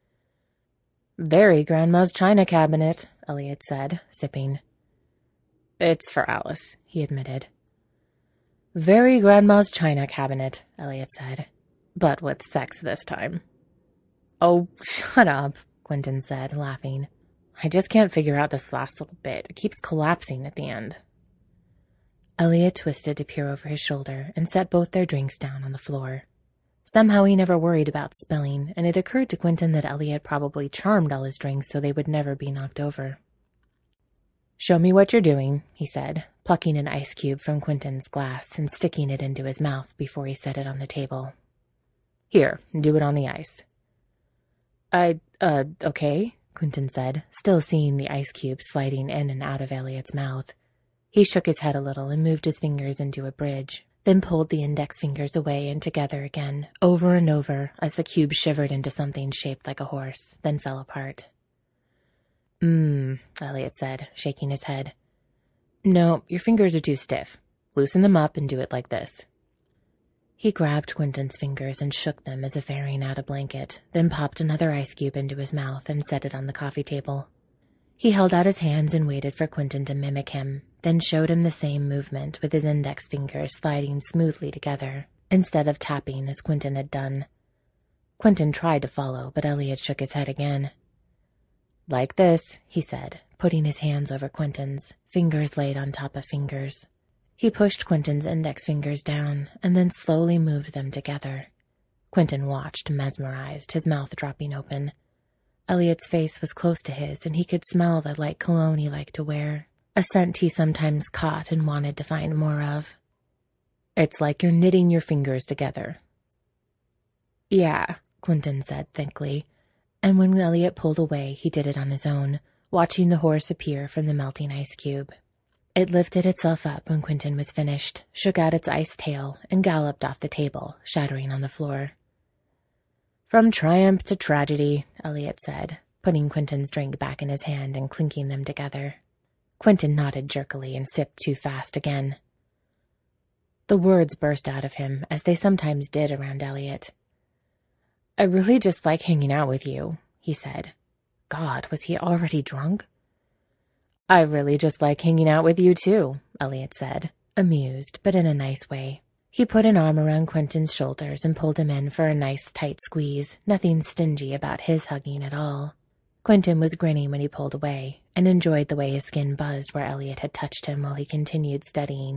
"Very Grandma's china cabinet," Elliot said, sipping. "It's for Alice," he admitted. "Very Grandma's china cabinet," Elliot said, "but with sex this time." "Oh, shut up," Quentin said, laughing. "I just can't figure out this last little bit. It keeps collapsing at the end." Elliot twisted to peer over his shoulder and set both their drinks down on the floor. Somehow he never worried about spilling, and it occurred to Quentin that Elliot probably charmed all his drinks so they would never be knocked over. "Show me what you're doing," he said, plucking an ice cube from Quentin's glass and sticking it into his mouth before he set it on the table. "Here, do it on the ice." I, uh, okay, Quentin said, still seeing the ice cube sliding in and out of Elliot's mouth. He shook his head a little and moved his fingers into a bridge, then pulled the index fingers away and together again, over and over, as the cube shivered into something shaped like a horse, then fell apart. Mmm, Elliot said, shaking his head. "No, your fingers are too stiff. Loosen them up and do it like this." He grabbed Quentin's fingers and shook them as if airing out a blanket, then popped another ice cube into his mouth and set it on the coffee table. He held out his hands and waited for Quentin to mimic him, then showed him the same movement with his index fingers sliding smoothly together, instead of tapping as Quentin had done. Quentin tried to follow, but Elliot shook his head again. "Like this," he said, putting his hands over Quentin's, fingers laid on top of fingers. He pushed Quentin's index fingers down, and then slowly moved them together. Quentin watched, mesmerized, his mouth dropping open. Elliot's face was close to his, and he could smell the light cologne he liked to wear, a scent he sometimes caught and wanted to find more of. It's like you're knitting your fingers together. Yeah, Quentin said thickly, and when Elliot pulled away, he did it on his own, watching the horse appear from the melting ice cube. It lifted itself up when Quentin was finished, shook out its ice tail, and galloped off the table, shattering on the floor. From triumph to tragedy, Elliot said, putting Quentin's drink back in his hand and clinking them together. Quentin nodded jerkily and sipped too fast again. The words burst out of him, as they sometimes did around Elliot. I really just like hanging out with you, he said. God, was he already drunk? I really just like hanging out with you too, Elliot said, amused, but in a nice way. He put an arm around Quentin's shoulders and pulled him in for a nice tight squeeze, nothing stingy about his hugging at all. Quentin was grinning when he pulled away, and enjoyed the way his skin buzzed where Elliot had touched him while he continued studying.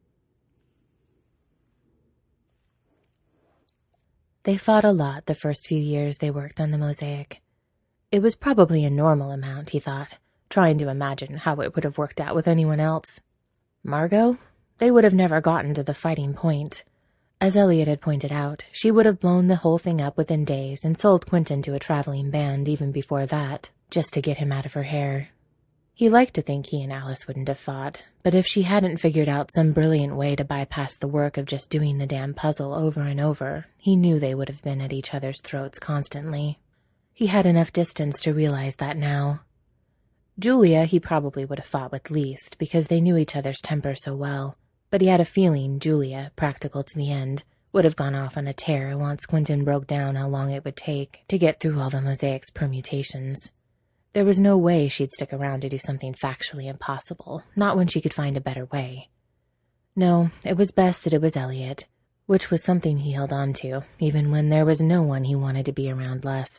They fought a lot the first few years they worked on the mosaic. It was probably a normal amount, he thought, trying to imagine how it would have worked out with anyone else. Margot? They would have never gotten to the fighting point. As Elliot had pointed out, she would have blown the whole thing up within days and sold Quentin to a traveling band even before that, just to get him out of her hair. He liked to think he and Alice wouldn't have fought, but if she hadn't figured out some brilliant way to bypass the work of just doing the damn puzzle over and over, he knew they would have been at each other's throats constantly. He had enough distance to realize that now. Julia he probably would have fought with least, because they knew each other's temper so well, but he had a feeling Julia, practical to the end, would have gone off on a tear once Quentin broke down how long it would take to get through all the mosaic's permutations. There was no way she'd stick around to do something factually impossible, not when she could find a better way. No, it was best that it was Elliot, which was something he held on to, even when there was no one he wanted to be around less.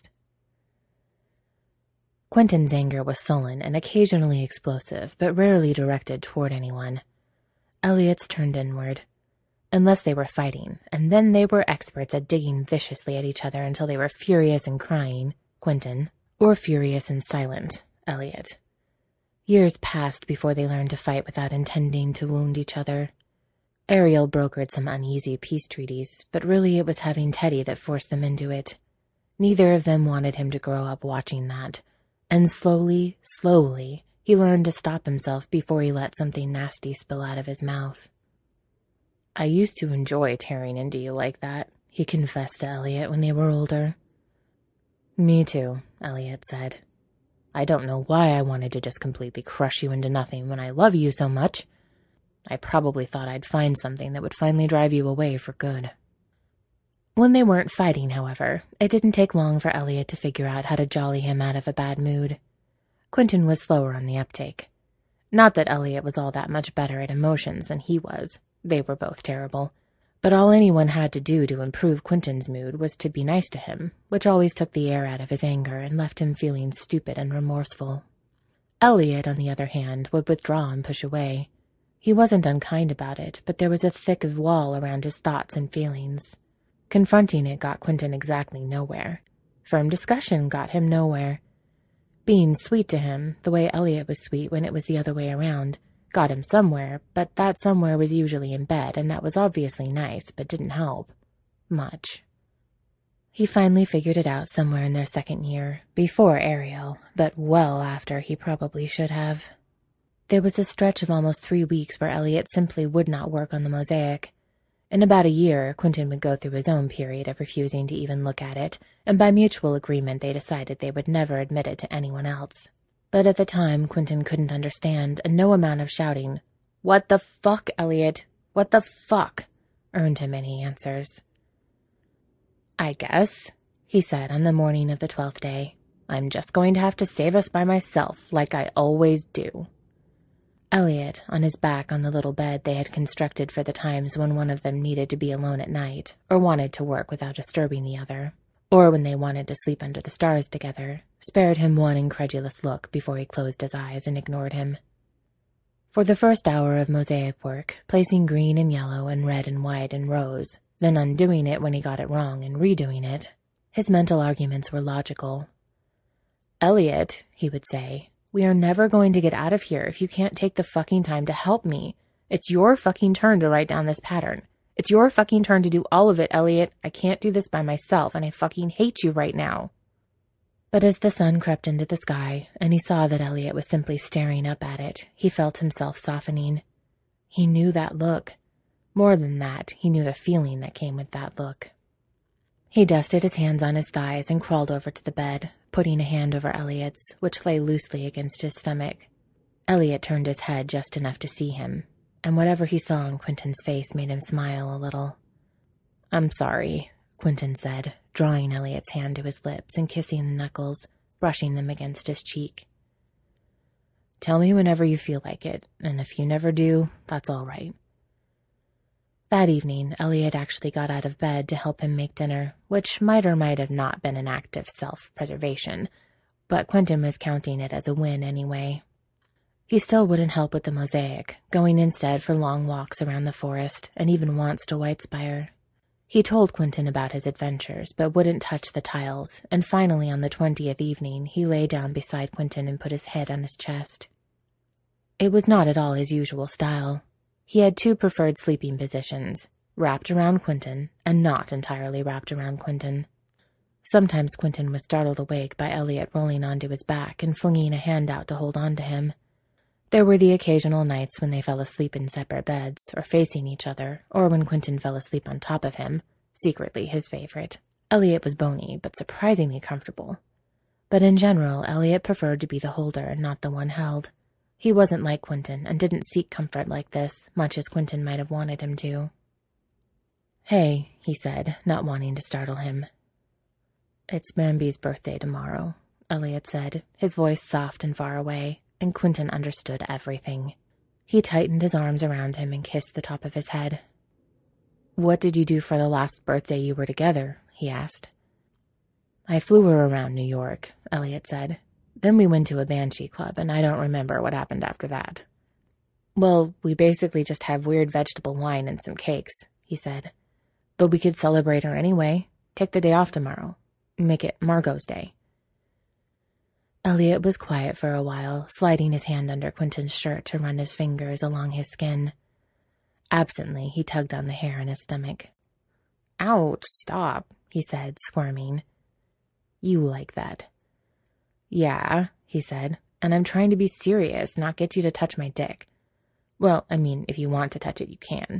Quentin's anger was sullen and occasionally explosive, but rarely directed toward anyone. Elliot's turned inward. Unless they were fighting, and then they were experts at digging viciously at each other until they were furious and crying, Quentin, or furious and silent, Elliot. Years passed before they learned to fight without intending to wound each other. Ariel brokered some uneasy peace treaties, but really it was having Teddy that forced them into it. Neither of them wanted him to grow up watching that, and slowly, slowly, he learned to stop himself before he let something nasty spill out of his mouth. I used to enjoy tearing into you like that, he confessed to Elliot when they were older. Me too, Elliot said. I don't know why I wanted to just completely crush you into nothing when I love you so much. I probably thought I'd find something that would finally drive you away for good. When they weren't fighting, however, it didn't take long for Elliot to figure out how to jolly him out of a bad mood. Quentin was slower on the uptake. Not that Elliot was all that much better at emotions than he was. They were both terrible. But all anyone had to do to improve Quentin's mood was to be nice to him, which always took the air out of his anger and left him feeling stupid and remorseful. Elliot, on the other hand, would withdraw and push away. He wasn't unkind about it, but there was a thick wall around his thoughts and feelings. Confronting it got Quentin exactly nowhere. Firm discussion got him nowhere. Being sweet to him, the way Elliot was sweet when it was the other way around, got him somewhere, but that somewhere was usually in bed, and that was obviously nice, but didn't help much. He finally figured it out somewhere in their second year, before Ariel, but well after he probably should have. There was a stretch of almost three weeks where Elliot simply would not work on the mosaic. In about a year, Quentin would go through his own period of refusing to even look at it, and by mutual agreement they decided they would never admit it to anyone else. But at the time, Quentin couldn't understand, and no amount of shouting, "What the fuck, Elliot? What the fuck?" earned him any answers. "I guess," he said on the morning of the twelfth day, "I'm just going to have to save us by myself, like I always do." Elliot, on his back on the little bed they had constructed for the times when one of them needed to be alone at night, or wanted to work without disturbing the other, or when they wanted to sleep under the stars together, spared him one incredulous look before he closed his eyes and ignored him. For the first hour of mosaic work, placing green and yellow and red and white in rows, then undoing it when he got it wrong and redoing it, his mental arguments were logical. "Elliot," he would say, "we are never going to get out of here if you can't take the fucking time to help me. It's your fucking turn to write down this pattern. It's your fucking turn to do all of it, Elliot. I can't do this by myself, and I fucking hate you right now." But as the sun crept into the sky, and he saw that Elliot was simply staring up at it, he felt himself softening. He knew that look. More than that, he knew the feeling that came with that look. He dusted his hands on his thighs and crawled over to the bed, putting a hand over Elliot's, which lay loosely against his stomach. Elliot turned his head just enough to see him, and whatever he saw on Quentin's face made him smile a little. "I'm sorry," Quentin said, drawing Elliot's hand to his lips and kissing the knuckles, brushing them against his cheek. "Tell me whenever you feel like it, and if you never do, that's all right." That evening, Elliot actually got out of bed to help him make dinner, which might or might have not been an act of self-preservation, but Quentin was counting it as a win anyway. He still wouldn't help with the mosaic, going instead for long walks around the forest, and even once to Whitespire. He told Quentin about his adventures, but wouldn't touch the tiles, and finally on the twentieth evening he lay down beside Quentin and put his head on his chest. It was not at all his usual style. He had two preferred sleeping positions, wrapped around Quentin, and not entirely wrapped around Quentin. Sometimes Quentin was startled awake by Elliot rolling onto his back and flinging a hand out to hold on to him. There were the occasional nights when they fell asleep in separate beds, or facing each other, or when Quentin fell asleep on top of him, secretly his favorite. Elliot was bony, but surprisingly comfortable. But in general, Elliot preferred to be the holder and not the one held. He wasn't like Quentin, and didn't seek comfort like this, much as Quentin might have wanted him to. "Hey," he said, not wanting to startle him. "It's Bambi's birthday tomorrow," Elliot said, his voice soft and far away, and Quentin understood everything. He tightened his arms around him and kissed the top of his head. "What did you do for the last birthday you were together?" he asked. "I flew her around New York," Elliot said. "Then we went to a Banshee club, and I don't remember what happened after that." "Well, we basically just have weird vegetable wine and some cakes," he said. "But we could celebrate her anyway. Take the day off tomorrow. Make it Margot's day." Elliot was quiet for a while, sliding his hand under Quentin's shirt to run his fingers along his skin. Absently, he tugged on the hair in his stomach. "Ouch, stop," he said, squirming. "You like that." "Yeah," he said, "and I'm trying to be serious, not get you to touch my dick. Well, I mean, if you want to touch it, you can.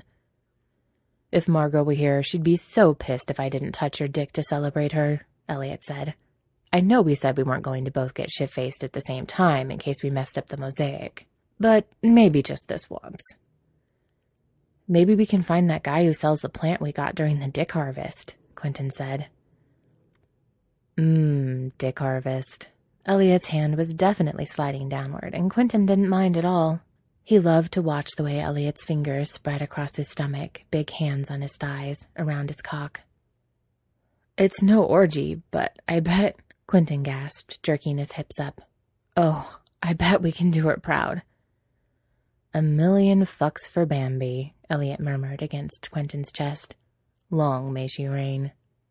If Margot were here, she'd be so pissed if I didn't touch your dick to celebrate her," Elliot said. "I know we said we weren't going to both get shit-faced at the same time in case we messed up the mosaic, but maybe just this once." "Maybe we can find that guy who sells the plant we got during the dick harvest," Quentin said. Mmm, dick harvest. Elliot's hand was definitely sliding downward, and Quentin didn't mind at all. He loved to watch the way Elliot's fingers spread across his stomach, big hands on his thighs, around his cock. "It's no orgy, but I bet," Quentin gasped, jerking his hips up. "Oh, I bet we can do her proud." "A million fucks for Bambi," Elliot murmured against Quentin's chest. "Long may she reign."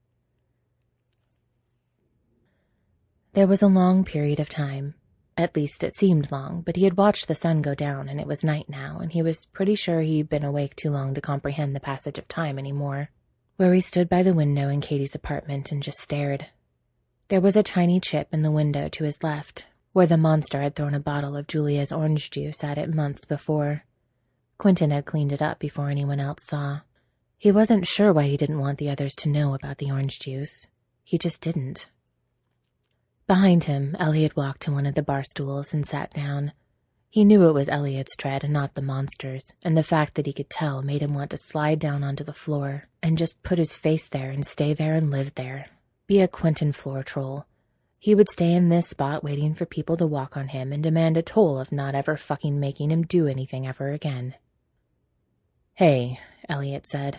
There was a long period of time. At least it seemed long, but he had watched the sun go down, and it was night now, and he was pretty sure he'd been awake too long to comprehend the passage of time anymore, where he stood by the window in Katie's apartment and just stared. There was a tiny chip in the window to his left, where the monster had thrown a bottle of Julia's orange juice at it months before. Quentin had cleaned it up before anyone else saw. He wasn't sure why he didn't want the others to know about the orange juice. He just didn't. Behind him, Elliot walked to one of the bar stools and sat down. He knew it was Elliot's tread and not the monster's, and the fact that he could tell made him want to slide down onto the floor and just put his face there and stay there and live there. Be a Quentin floor troll. He would stay in this spot waiting for people to walk on him and demand a toll of not ever fucking making him do anything ever again. "Hey," Elliot said.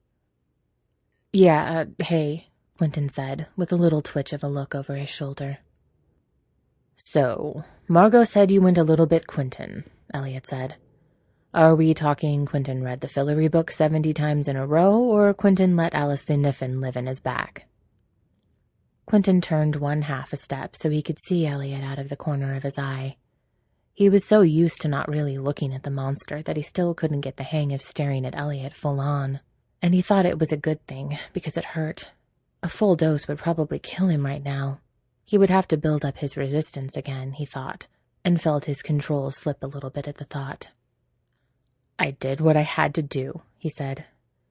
"Yeah, uh, hey," Quentin said, with a little twitch of a look over his shoulder. "So, Margot said you went a little bit Quentin," Elliot said. "Are we talking Quentin read the Fillory book seventy times in a row, or Quentin let Alice the Niffin live in his back?" Quentin turned one half a step so he could see Elliot out of the corner of his eye. He was so used to not really looking at the monster that he still couldn't get the hang of staring at Elliot full on. And he thought it was a good thing, because it hurt. A full dose would probably kill him right now. He would have to build up his resistance again, he thought, and felt his control slip a little bit at the thought. "I did what I had to do," he said.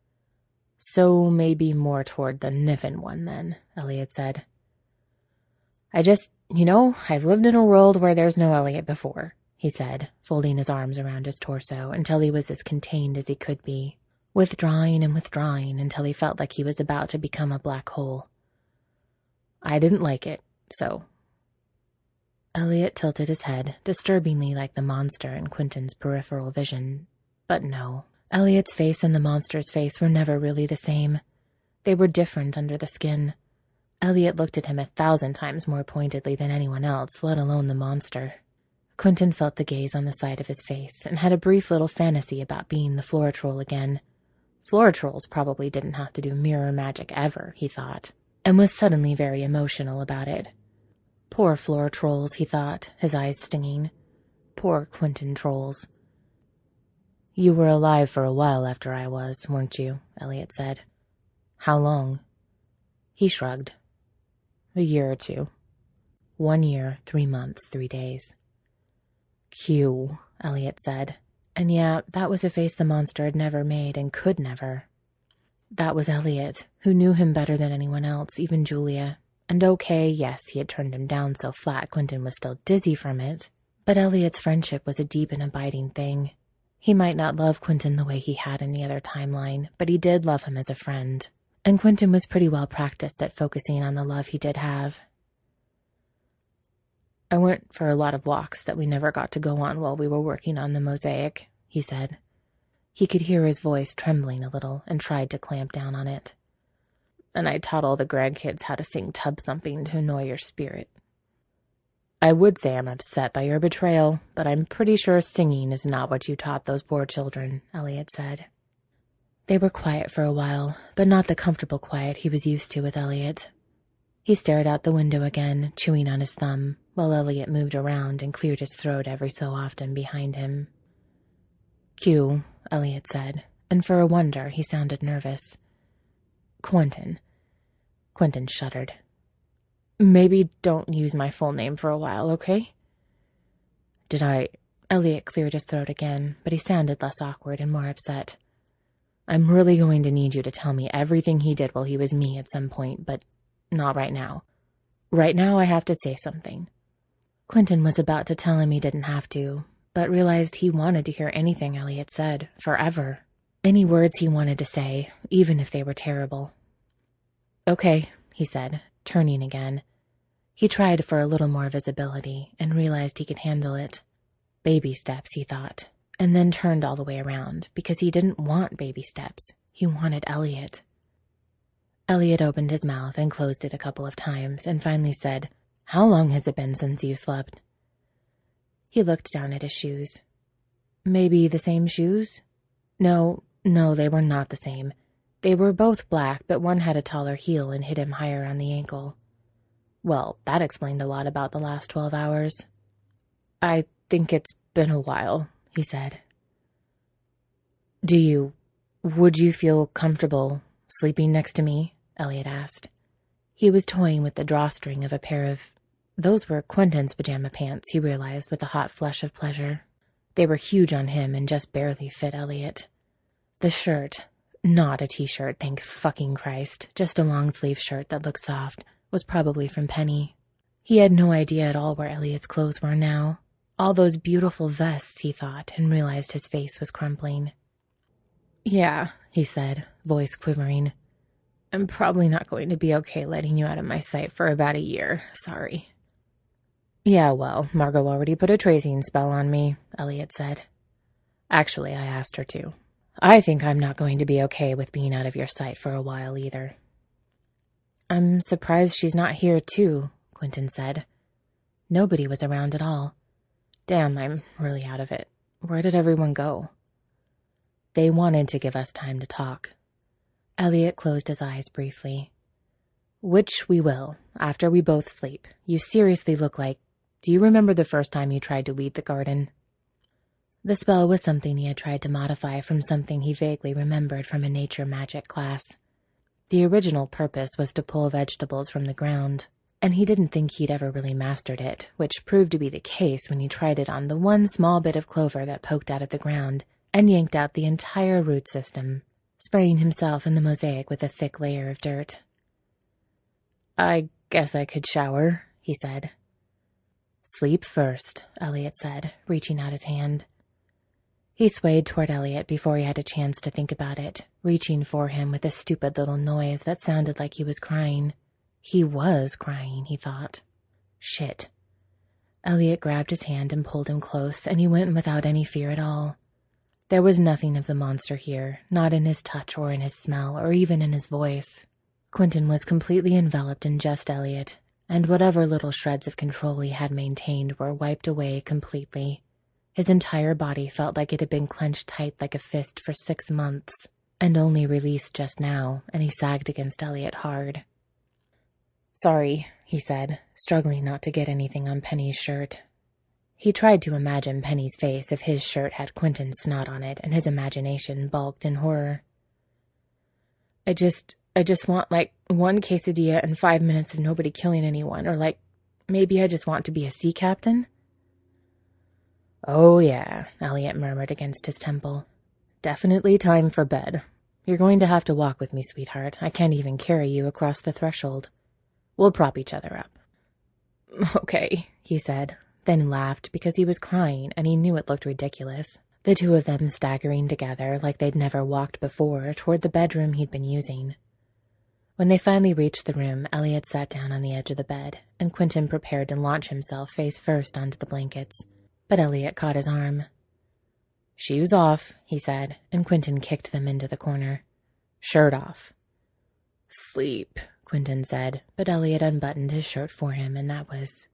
"So maybe more toward the Niven one, then," Elliot said. "I just, you know, I've lived in a world where there's no Elliot before," he said, folding his arms around his torso until he was as contained as he could be, withdrawing and withdrawing until he felt like he was about to become a black hole. "I didn't like it, so..." Elliot tilted his head, disturbingly like the monster in Quentin's peripheral vision. But no, Elliot's face and the monster's face were never really the same. They were different under the skin. Elliot looked at him a thousand times more pointedly than anyone else, let alone the monster. Quentin felt the gaze on the side of his face and had a brief little fantasy about being the floor troll again. Floor trolls probably didn't have to do mirror magic ever, he thought, and was suddenly very emotional about it. Poor floor trolls, he thought, his eyes stinging. Poor Quentin trolls. "You were alive for a while after I was, weren't you?" Elliot said. "How long?" He shrugged. "A year or two. One year, three months, three days." "Q," Elliot said. And yeah, that was a face the monster had never made and could never. That was Elliot, who knew him better than anyone else, even Julia. And okay, yes, he had turned him down so flat Quentin was still dizzy from it, but Elliot's friendship was a deep and abiding thing. He might not love Quentin the way he had in the other timeline, but he did love him as a friend. And Quentin was pretty well practiced at focusing on the love he did have. "I went for a lot of walks that we never got to go on while we were working on the mosaic," he said. He could hear his voice trembling a little and tried to clamp down on it. "And I taught all the grandkids how to sing tub thumping to annoy your spirit. I would say I'm upset by your betrayal, but I'm pretty sure singing is not what you taught those poor children," Elliot said. They were quiet for a while, but not the comfortable quiet he was used to with Elliot. He stared out the window again, chewing on his thumb, while Elliot moved around and cleared his throat every so often behind him. "Q," Elliot said, and for a wonder he sounded nervous. "Quentin." Quentin shuddered. "Maybe don't use my full name for a while, okay?" "Did I..." Elliot cleared his throat again, but he sounded less awkward and more upset. "I'm really going to need you to tell me everything he did while he was me at some point, but not right now. Right now I have to say something." Quentin was about to tell him he didn't have to, but realized he wanted to hear anything Elliot said, forever. Any words he wanted to say, even if they were terrible. "Okay," he said, turning again. He tried for a little more visibility and realized he could handle it. Baby steps, he thought, and then turned all the way around because he didn't want baby steps. He wanted Elliot. Elliot opened his mouth and closed it a couple of times and finally said, "How long has it been since you slept?" He looked down at his shoes. "Maybe the same shoes?" No, no, they were not the same. They were both black, but one had a taller heel and hit him higher on the ankle. Well, that explained a lot about the last twelve hours. "I think it's been a while," he said. "Do you... would you feel comfortable sleeping next to me?" Elliot asked. He was toying with the drawstring of a pair of... Those were Quentin's pajama pants, he realized with a hot flush of pleasure. They were huge on him and just barely fit Elliot. The shirt, not a t-shirt, thank fucking Christ, just a long-sleeve shirt that looked soft, was probably from Penny. He had no idea at all where Elliot's clothes were now. All those beautiful vests, he thought, and realized his face was crumpling. "Yeah," he said, voice quivering. "I'm probably not going to be okay letting you out of my sight for about a year. Sorry." "Yeah, well, Margot already put a tracing spell on me," Elliot said. "Actually, I asked her to. I think I'm not going to be okay with being out of your sight for a while either." "I'm surprised she's not here, too," Quentin said. Nobody was around at all. Damn, I'm really out of it. Where did everyone go? "They wanted to give us time to talk." Elliot closed his eyes briefly. "Which we will," after we both sleep. You seriously look like... Do you remember the first time you tried to weed the garden? The spell was something he had tried to modify from something he vaguely remembered from a nature magic class. The original purpose was to pull vegetables from the ground, and he didn't think he'd ever really mastered it, which proved to be the case when he tried it on the one small bit of clover that poked out of the ground and yanked out the entire root system, spraying himself and the mosaic with a thick layer of dirt. "I guess I could shower," he said. "Sleep first," Elliot said, reaching out his hand. He swayed toward Elliot before he had a chance to think about it, reaching for him with a stupid little noise that sounded like he was crying. He was crying, he thought. Shit. Elliot grabbed his hand and pulled him close, and he went without any fear at all. There was nothing of the monster here, not in his touch or in his smell or even in his voice. Quentin was completely enveloped in just Elliot, and whatever little shreds of control he had maintained were wiped away completely. His entire body felt like it had been clenched tight like a fist for six months, and only released just now, and he sagged against Elliot hard. "Sorry," he said, struggling not to get anything on Penny's shirt. He tried to imagine Penny's face if his shirt had Quentin's snot on it, and his imagination balked in horror. I just, I just want, like, one quesadilla and five minutes of nobody killing anyone, or, like, maybe I just want to be a sea captain?" "Oh, yeah," Elliot murmured against his temple. "Definitely time for bed. You're going to have to walk with me, sweetheart. I can't even carry you across the threshold. We'll prop each other up." "Okay," he said, then laughed because he was crying and he knew it looked ridiculous. The two of them staggering together like they'd never walked before toward the bedroom he'd been using. When they finally reached the room, Elliot sat down on the edge of the bed, and Quentin prepared to launch himself face first onto the blankets. But Elliot caught his arm. "Shoes off," he said, and Quentin kicked them into the corner. "Shirt off." "Sleep," Quentin said, but Elliot unbuttoned his shirt for him, and that was...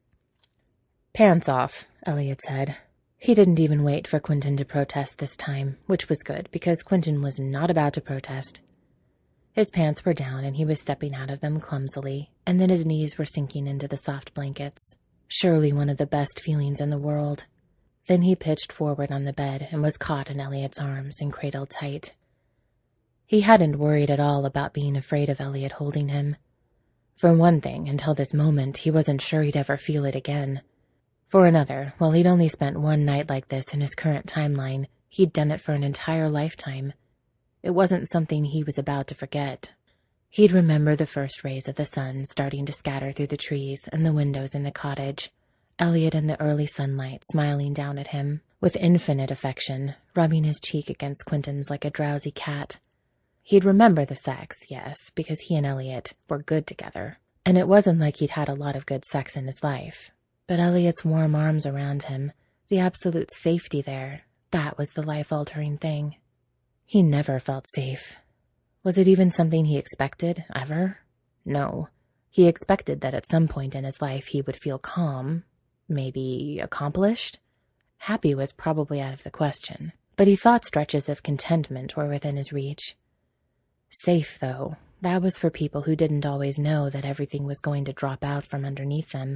"Pants off," Elliot said. He didn't even wait for Quentin to protest this time, which was good, because Quentin was not about to protest. His pants were down, and he was stepping out of them clumsily, and then his knees were sinking into the soft blankets. Surely one of the best feelings in the world. Then he pitched forward on the bed and was caught in Elliot's arms and cradled tight. He hadn't worried at all about being afraid of Elliot holding him. For one thing, until this moment, he wasn't sure he'd ever feel it again. For another, while he'd only spent one night like this in his current timeline, he'd done it for an entire lifetime. It wasn't something he was about to forget. He'd remember the first rays of the sun starting to scatter through the trees and the windows in the cottage, Elliot in the early sunlight smiling down at him, with infinite affection, rubbing his cheek against Quentin's like a drowsy cat. He'd remember the sex, yes, because he and Elliot were good together, and it wasn't like he'd had a lot of good sex in his life. But Elliot's warm arms around him, the absolute safety there, that was the life-altering thing. He never felt safe. Was it even something he expected, ever? No. He expected that at some point in his life he would feel calm, maybe accomplished. Happy was probably out of the question, but he thought stretches of contentment were within his reach. Safe, though, that was for people who didn't always know that everything was going to drop out from underneath them.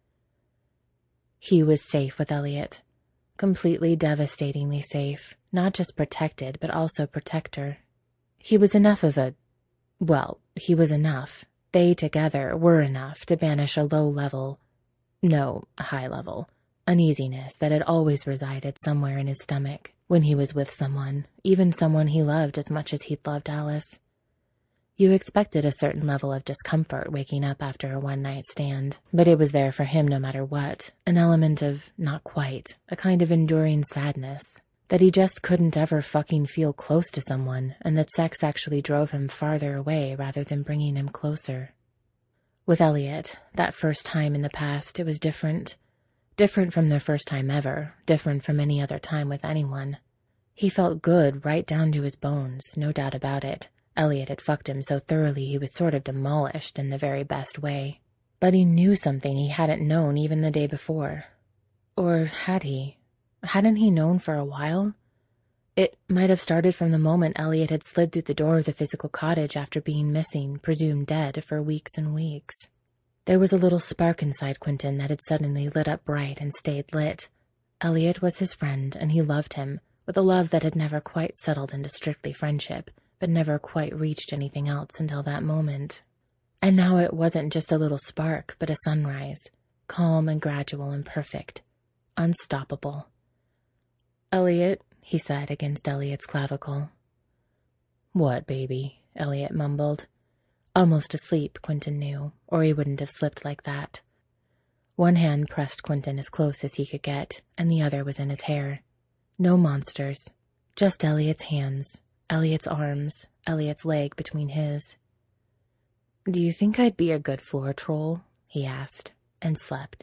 He was safe with Elliot. Completely devastatingly safe. Not just protected, but also protector. He was enough of a... Well, he was enough. They together were enough to banish a low level... No, a high level. Uneasiness that had always resided somewhere in his stomach when he was with someone, even someone he loved as much as he'd loved Alice. You expected a certain level of discomfort waking up after a one-night stand, but it was there for him no matter what, an element of, not quite, a kind of enduring sadness, that he just couldn't ever fucking feel close to someone, and that sex actually drove him farther away rather than bringing him closer. With Elliot, that first time in the past, it was different. Different from their first time ever, different from any other time with anyone. He felt good right down to his bones, no doubt about it. Elliot had fucked him so thoroughly he was sort of demolished in the very best way. But he knew something he hadn't known even the day before. Or had he? Hadn't he known for a while? It might have started from the moment Elliot had slid through the door of the physical cottage after being missing, presumed dead, for weeks and weeks. There was a little spark inside Quentin that had suddenly lit up bright and stayed lit. Elliot was his friend, and he loved him, with a love that had never quite settled into strictly friendship, but never quite reached anything else until that moment. And now it wasn't just a little spark, but a sunrise, calm and gradual and perfect, unstoppable. "Elliot," he said against Elliot's clavicle. "What, baby?" Elliot mumbled. Almost asleep, Quentin knew, or he wouldn't have slipped like that. One hand pressed Quentin as close as he could get, and the other was in his hair. No monsters, just Elliot's hands, Elliot's arms, Elliot's leg between his. "Do you think I'd be a good floor troll?" he asked, and slept.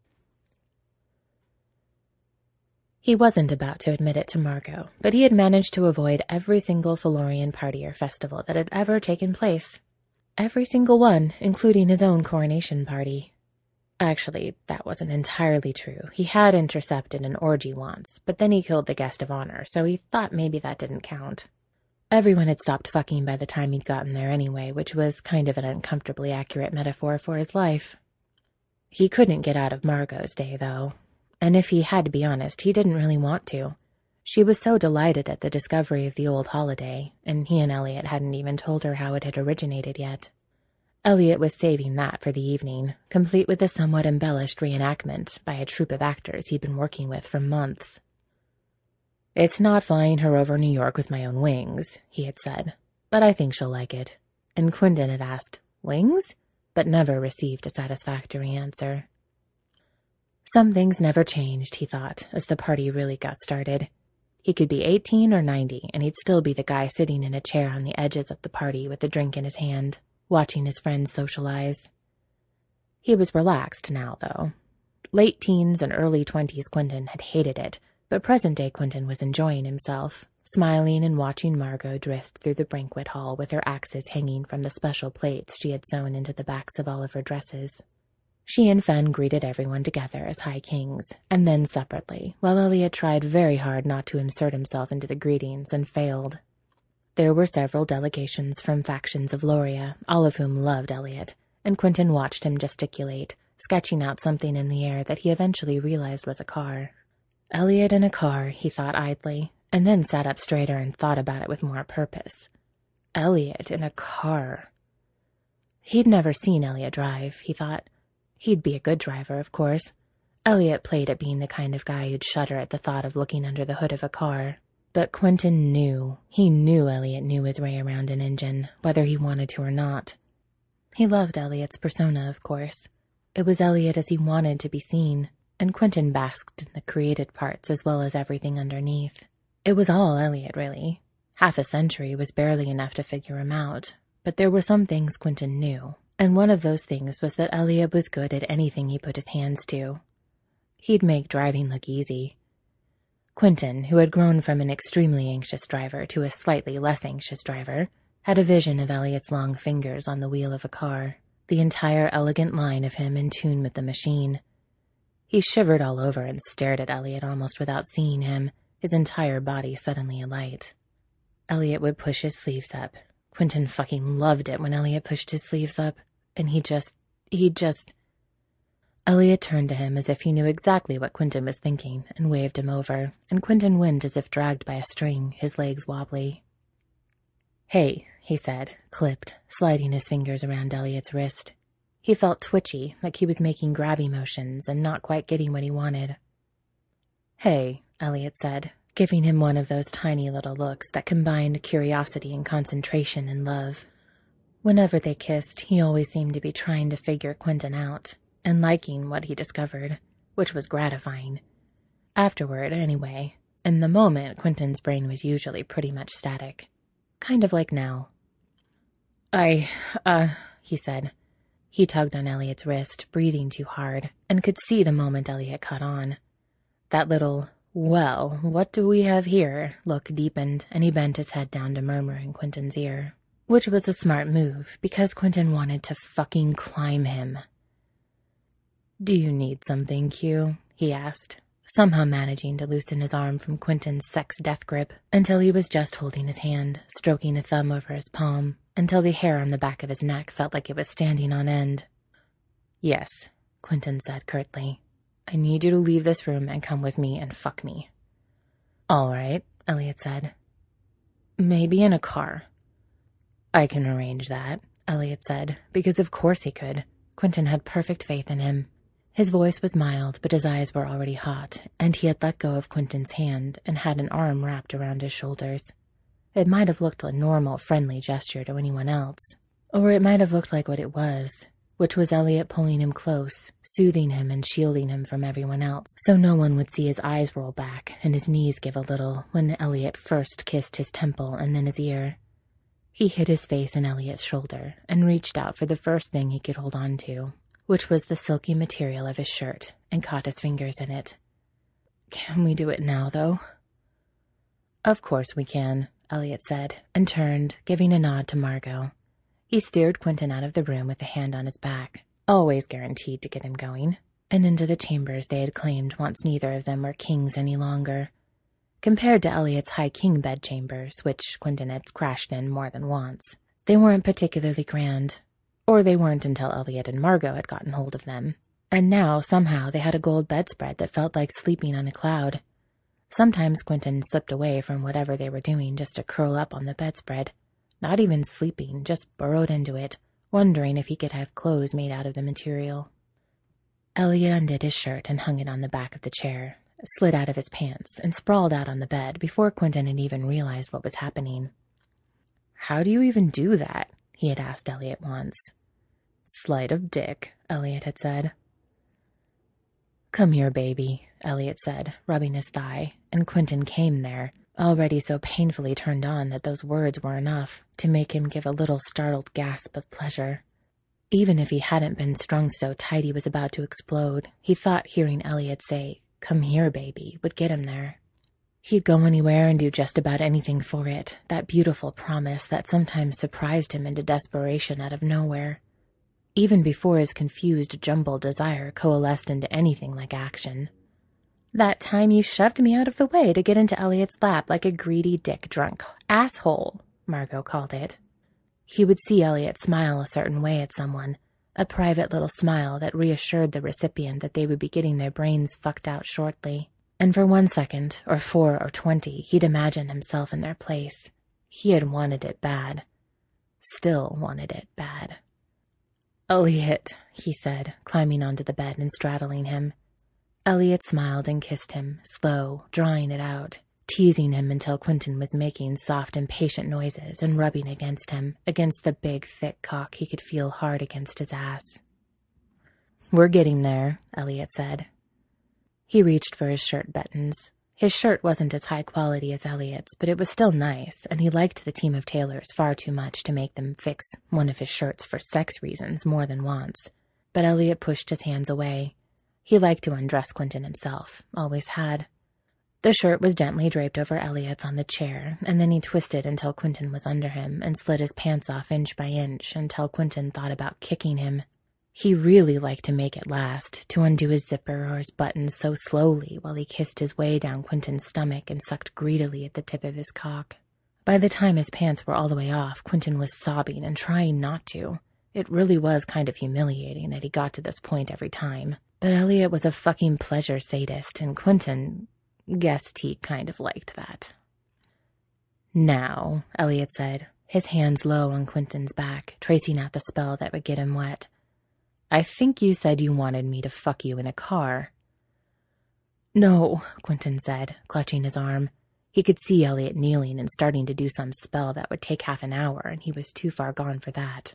He wasn't about to admit it to Margot, but he had managed to avoid every single Felurian party or festival that had ever taken place. Every single one, including his own coronation party. Actually, that wasn't entirely true. He had intercepted an orgy once, but then he killed the guest of honor, so he thought maybe that didn't count. Everyone had stopped fucking by the time he'd gotten there anyway, which was kind of an uncomfortably accurate metaphor for his life. He couldn't get out of Margot's day, though. And if he had to be honest, he didn't really want to. She was so delighted at the discovery of the old holiday, and he and Elliot hadn't even told her how it had originated yet. Elliot was saving that for the evening, complete with a somewhat embellished reenactment by a troupe of actors he'd been working with for months. "It's not flying her over New York with my own wings," he had said, "but I think she'll like it." And Quentin had asked, "Wings?" but never received a satisfactory answer. Some things never changed, he thought, as the party really got started. He could be eighteen or ninety, and he'd still be the guy sitting in a chair on the edges of the party with a drink in his hand, watching his friends socialize. He was relaxed now, though. Late teens and early twenties Quentin had hated it, but present-day Quentin was enjoying himself, smiling and watching Margot drift through the banquet hall with her axes hanging from the special plates she had sewn into the backs of all of her dresses. She and Fen greeted everyone together as High Kings, and then separately, while Elliot tried very hard not to insert himself into the greetings and failed. There were several delegations from factions of Loria, all of whom loved Elliot, and Quentin watched him gesticulate, sketching out something in the air that he eventually realized was a car. Elliot in a car, he thought idly, and then sat up straighter and thought about it with more purpose. Elliot in a car. He'd never seen Elliot drive, he thought. He'd be a good driver, of course. Elliot played at being the kind of guy who'd shudder at the thought of looking under the hood of a car. But Quentin knew. He knew Elliot knew his way around an engine, whether he wanted to or not. He loved Elliot's persona, of course. It was Elliot as he wanted to be seen, and Quentin basked in the created parts as well as everything underneath. It was all Elliot, really. Half a century was barely enough to figure him out, but there were some things Quentin knew. And one of those things was that Elliot was good at anything he put his hands to. He'd make driving look easy. Quentin, who had grown from an extremely anxious driver to a slightly less anxious driver, had a vision of Elliot's long fingers on the wheel of a car, the entire elegant line of him in tune with the machine. He shivered all over and stared at Elliot almost without seeing him, his entire body suddenly alight. Elliot would push his sleeves up. Quentin fucking loved it when Elliot pushed his sleeves up. And he just, he just... Elliot turned to him as if he knew exactly what Quentin was thinking and waved him over, and Quentin went as if dragged by a string, his legs wobbly. "Hey," he said, clipped, sliding his fingers around Elliot's wrist. He felt twitchy, like he was making grabby motions and not quite getting what he wanted. "Hey," Elliot said, giving him one of those tiny little looks that combined curiosity and concentration and love. Whenever they kissed, he always seemed to be trying to figure Quentin out, and liking what he discovered, which was gratifying. Afterward, anyway. In the moment, Quentin's brain was usually pretty much static. Kind of like now. I, uh, he said. He tugged on Elliot's wrist, breathing too hard, and could see the moment Elliot caught on. That little, "Well, what do we have here?" look deepened, and he bent his head down to murmur in Quentin's ear. Which was a smart move, because Quentin wanted to fucking climb him. "Do you need something, Q?" he asked, somehow managing to loosen his arm from Quentin's sex-death grip until he was just holding his hand, stroking a thumb over his palm, until the hair on the back of his neck felt like it was standing on end. Yes, Quentin said curtly. I need you to leave this room and come with me and fuck me. All right, Elliot said. Maybe in a car. I can arrange that, Elliot said, because of course he could. Quentin had perfect faith in him. His voice was mild, but his eyes were already hot, and he had let go of Quentin's hand and had an arm wrapped around his shoulders. It might have looked a normal, friendly gesture to anyone else, or it might have looked like what it was, which was Elliot pulling him close, soothing him and shielding him from everyone else, so no one would see his eyes roll back and his knees give a little when Elliot first kissed his temple and then his ear. He hid his face in Elliot's shoulder and reached out for the first thing he could hold on to, which was the silky material of his shirt, and caught his fingers in it. Can we do it now, though? Of course we can, Elliot said, and turned, giving a nod to Margot. He steered Quentin out of the room with a hand on his back, always guaranteed to get him going, and into the chambers they had claimed once neither of them were kings any longer. Compared to Elliot's high king bedchambers, which Quentin had crashed in more than once, they weren't particularly grand. Or they weren't until Elliot and Margot had gotten hold of them. And now, somehow, they had a gold bedspread that felt like sleeping on a cloud. Sometimes Quentin slipped away from whatever they were doing just to curl up on the bedspread. Not even sleeping, just burrowed into it, wondering if he could have clothes made out of the material. Elliot undid his shirt and hung it on the back of the chair, slid out of his pants, and sprawled out on the bed before Quentin had even realized what was happening. How do you even do that? He had asked Elliot once. Sleight of dick, Elliot had said. Come here, baby, Elliot said, rubbing his thigh, and Quentin came there, already so painfully turned on that those words were enough to make him give a little startled gasp of pleasure. Even if he hadn't been strung so tight he was about to explode, he thought hearing Elliot say, "Come here, baby," would get him there. He'd go anywhere and do just about anything for it, that beautiful promise that sometimes surprised him into desperation out of nowhere. Even before his confused, jumbled desire coalesced into anything like action. That time you shoved me out of the way to get into Elliot's lap like a greedy dick-drunk asshole, Margot called it. He would see Elliot smile a certain way at someone, a private little smile that reassured the recipient that they would be getting their brains fucked out shortly. And for one second, or four or twenty, he'd imagine himself in their place. He had wanted it bad. Still wanted it bad. "Elliot," he said, climbing onto the bed and straddling him. Elliot smiled and kissed him, slow, drawing it out, teasing him until Quentin was making soft, impatient noises and rubbing against him, against the big, thick cock he could feel hard against his ass. "We're getting there," Elliot said. He reached for his shirt buttons. His shirt wasn't as high quality as Elliot's, but it was still nice, and he liked the team of tailors far too much to make them fix one of his shirts for sex reasons more than once. But Elliot pushed his hands away. He liked to undress Quentin himself, always had. The shirt was gently draped over Elliot's on the chair, and then he twisted until Quentin was under him and slid his pants off inch by inch until Quentin thought about kicking him. He really liked to make it last, to undo his zipper or his buttons so slowly while he kissed his way down Quentin's stomach and sucked greedily at the tip of his cock. By the time his pants were all the way off, Quentin was sobbing and trying not to. It really was kind of humiliating that he got to this point every time. But Elliot was a fucking pleasure sadist, and Quentin guessed he kind of liked that. "Now," Elliot said, his hands low on Quentin's back, tracing out the spell that would get him wet. "I think you said you wanted me to fuck you in a car." "No," Quentin said, clutching his arm. He could see Elliot kneeling and starting to do some spell that would take half an hour, and he was too far gone for that.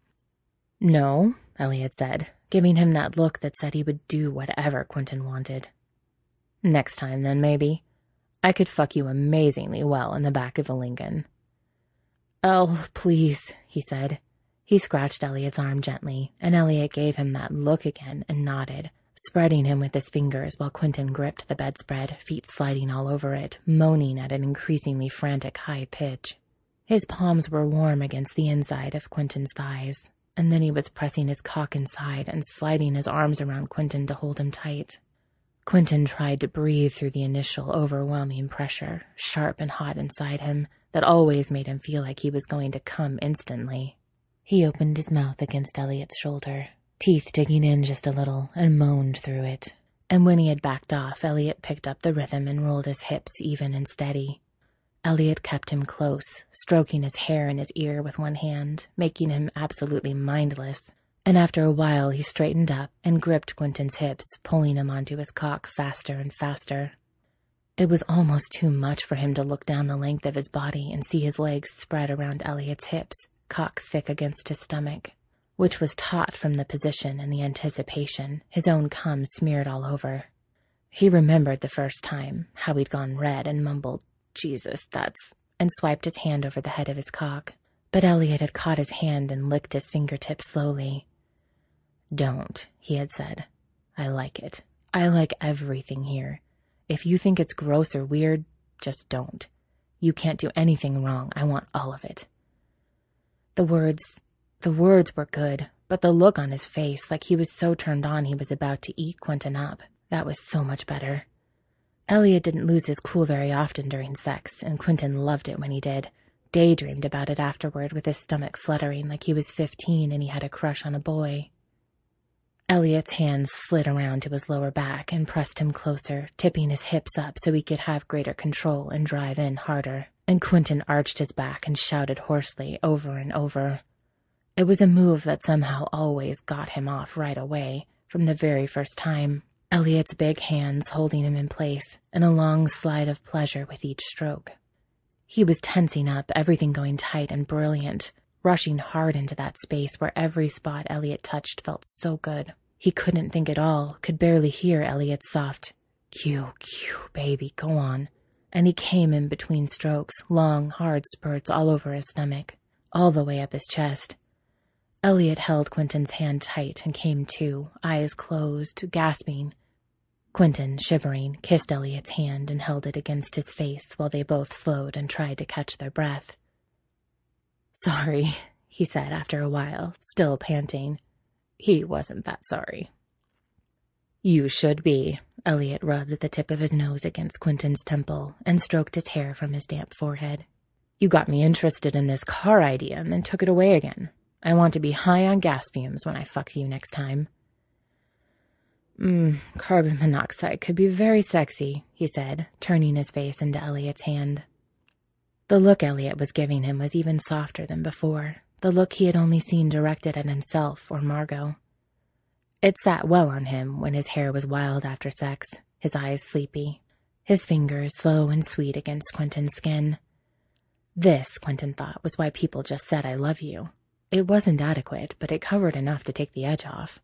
"No," Elliot said, giving him that look that said he would do whatever Quentin wanted. "Next time, then, maybe. I could fuck you amazingly well in the back of a Lincoln." "Oh, please," he said. He scratched Elliot's arm gently, and Elliot gave him that look again and nodded, spreading him with his fingers while Quentin gripped the bedspread, feet sliding all over it, moaning at an increasingly frantic high pitch. His palms were warm against the inside of Quentin's thighs, and then he was pressing his cock inside and sliding his arms around Quentin to hold him tight. Quentin tried to breathe through the initial overwhelming pressure, sharp and hot inside him, that always made him feel like he was going to come instantly. He opened his mouth against Elliot's shoulder, teeth digging in just a little, and moaned through it. And when he had backed off, Elliot picked up the rhythm and rolled his hips even and steady. Elliot kept him close, stroking his hair in his ear with one hand, making him absolutely mindless. And after a while he straightened up and gripped Quentin's hips, pulling him onto his cock faster and faster. It was almost too much for him to look down the length of his body and see his legs spread around Elliot's hips, cock thick against his stomach, which was taut from the position and the anticipation, his own cum smeared all over. He remembered the first time, how he'd gone red and mumbled, "Jesus, that's," and swiped his hand over the head of his cock. But Elliot had caught his hand and licked his fingertips slowly. "Don't," he had said. "I like it. I like everything here. If you think it's gross or weird, just don't. You can't do anything wrong. I want all of it." The words, the words were good, but the look on his face, like he was so turned on he was about to eat Quentin up, that was so much better. Elliot didn't lose his cool very often during sex, and Quentin loved it when he did, daydreamed about it afterward with his stomach fluttering like he was fifteen and he had a crush on a boy. Elliot's hands slid around to his lower back and pressed him closer, tipping his hips up so he could have greater control and drive in harder, and Quentin arched his back and shouted hoarsely over and over. It was a move that somehow always got him off right away, from the very first time. Elliot's big hands holding him in place, and a long slide of pleasure with each stroke. He was tensing up, everything going tight and brilliant, rushing hard into that space where every spot Elliot touched felt so good. He couldn't think at all, could barely hear Elliot's soft, "Q, Q, baby, go on." And he came in between strokes, long, hard spurts all over his stomach, all the way up his chest. Elliot held Quentin's hand tight and came to, eyes closed, gasping. Quentin, shivering, kissed Elliot's hand and held it against his face while they both slowed and tried to catch their breath. "Sorry," he said after a while, still panting. He wasn't that sorry. "You should be." Elliot rubbed the tip of his nose against Quentin's temple and stroked his hair from his damp forehead. "You got me interested in this car idea and then took it away again. I want to be high on gas fumes when I fuck you next time." Mm, carbon monoxide could be very sexy," he said, turning his face into Elliot's hand. The look Elliot was giving him was even softer than before, the look he had only seen directed at himself or Margot. It sat well on him when his hair was wild after sex, his eyes sleepy, his fingers slow and sweet against Quentin's skin. This, Quentin thought, was why people just said "I love you." It wasn't adequate, but it covered enough to take the edge off.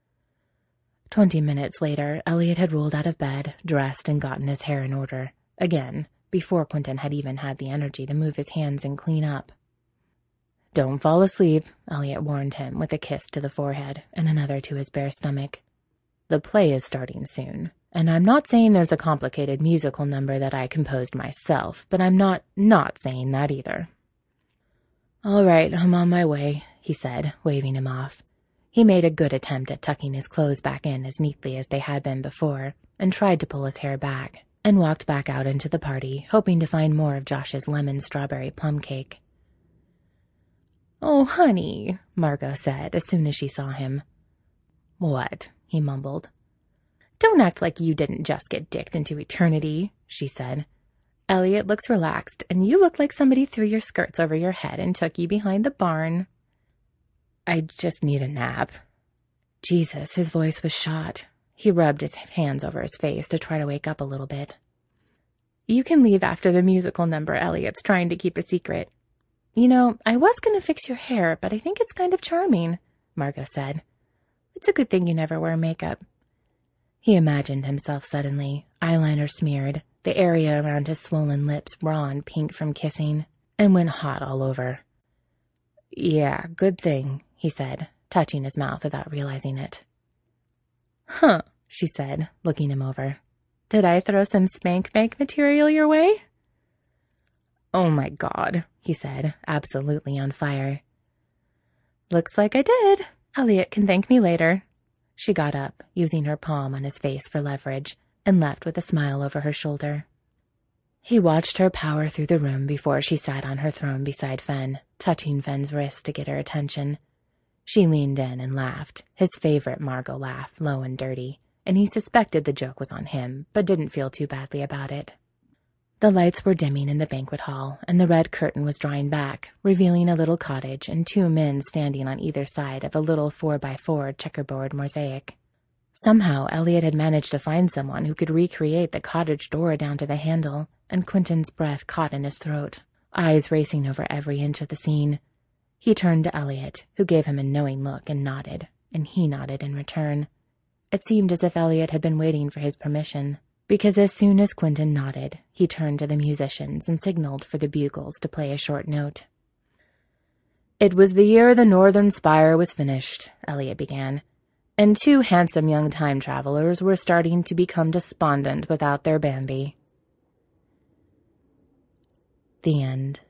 Twenty minutes later, Elliot had rolled out of bed, dressed, and gotten his hair in order, again, before Quentin had even had the energy to move his hands and clean up. "Don't fall asleep," Elliot warned him with a kiss to the forehead and another to his bare stomach. "The play is starting soon, and I'm not saying there's a complicated musical number that I composed myself, but I'm not not saying that either." "All right, I'm on my way," he said, waving him off. He made a good attempt at tucking his clothes back in as neatly as they had been before, and tried to pull his hair back, and walked back out into the party, hoping to find more of Josh's lemon strawberry plum cake. "Oh, honey," Margot said as soon as she saw him. "What?" he mumbled. "Don't act like you didn't just get dicked into eternity," she said. "Elliot looks relaxed, and you look like somebody threw your skirts over your head and took you behind the barn." "I just need a nap." Jesus, his voice was shot. He rubbed his hands over his face to try to wake up a little bit. "You can leave after the musical number Elliot's trying to keep a secret. You know, I was going to fix your hair, but I think it's kind of charming," Margot said. "It's a good thing you never wear makeup." He imagined himself suddenly, eyeliner smeared, the area around his swollen lips raw and pink from kissing, and went hot all over. "Yeah, good thing," he said, touching his mouth without realizing it. "Huh," she said, looking him over. "Did I throw some spank bank material your way?" "Oh my God," he said, absolutely on fire. "Looks like I did. Elliot can thank me later." She got up, using her palm on his face for leverage, and left with a smile over her shoulder. He watched her power through the room before she sat on her throne beside Fen, touching Fen's wrist to get her attention. She leaned in and laughed, his favorite Margot laugh, low and dirty, and he suspected the joke was on him, but didn't feel too badly about it. The lights were dimming in the banquet hall, and the red curtain was drawing back, revealing a little cottage and two men standing on either side of a little four-by-four checkerboard mosaic. Somehow, Elliot had managed to find someone who could recreate the cottage door down to the handle, and Quentin's breath caught in his throat, eyes racing over every inch of the scene. He turned to Elliot, who gave him a knowing look and nodded, and he nodded in return. It seemed as if Elliot had been waiting for his permission, because as soon as Quentin nodded, he turned to the musicians and signaled for the bugles to play a short note. "It was the year the Northern Spire was finished," Elliot began, "and two handsome young time-travelers were starting to become despondent without their Bambi." The end.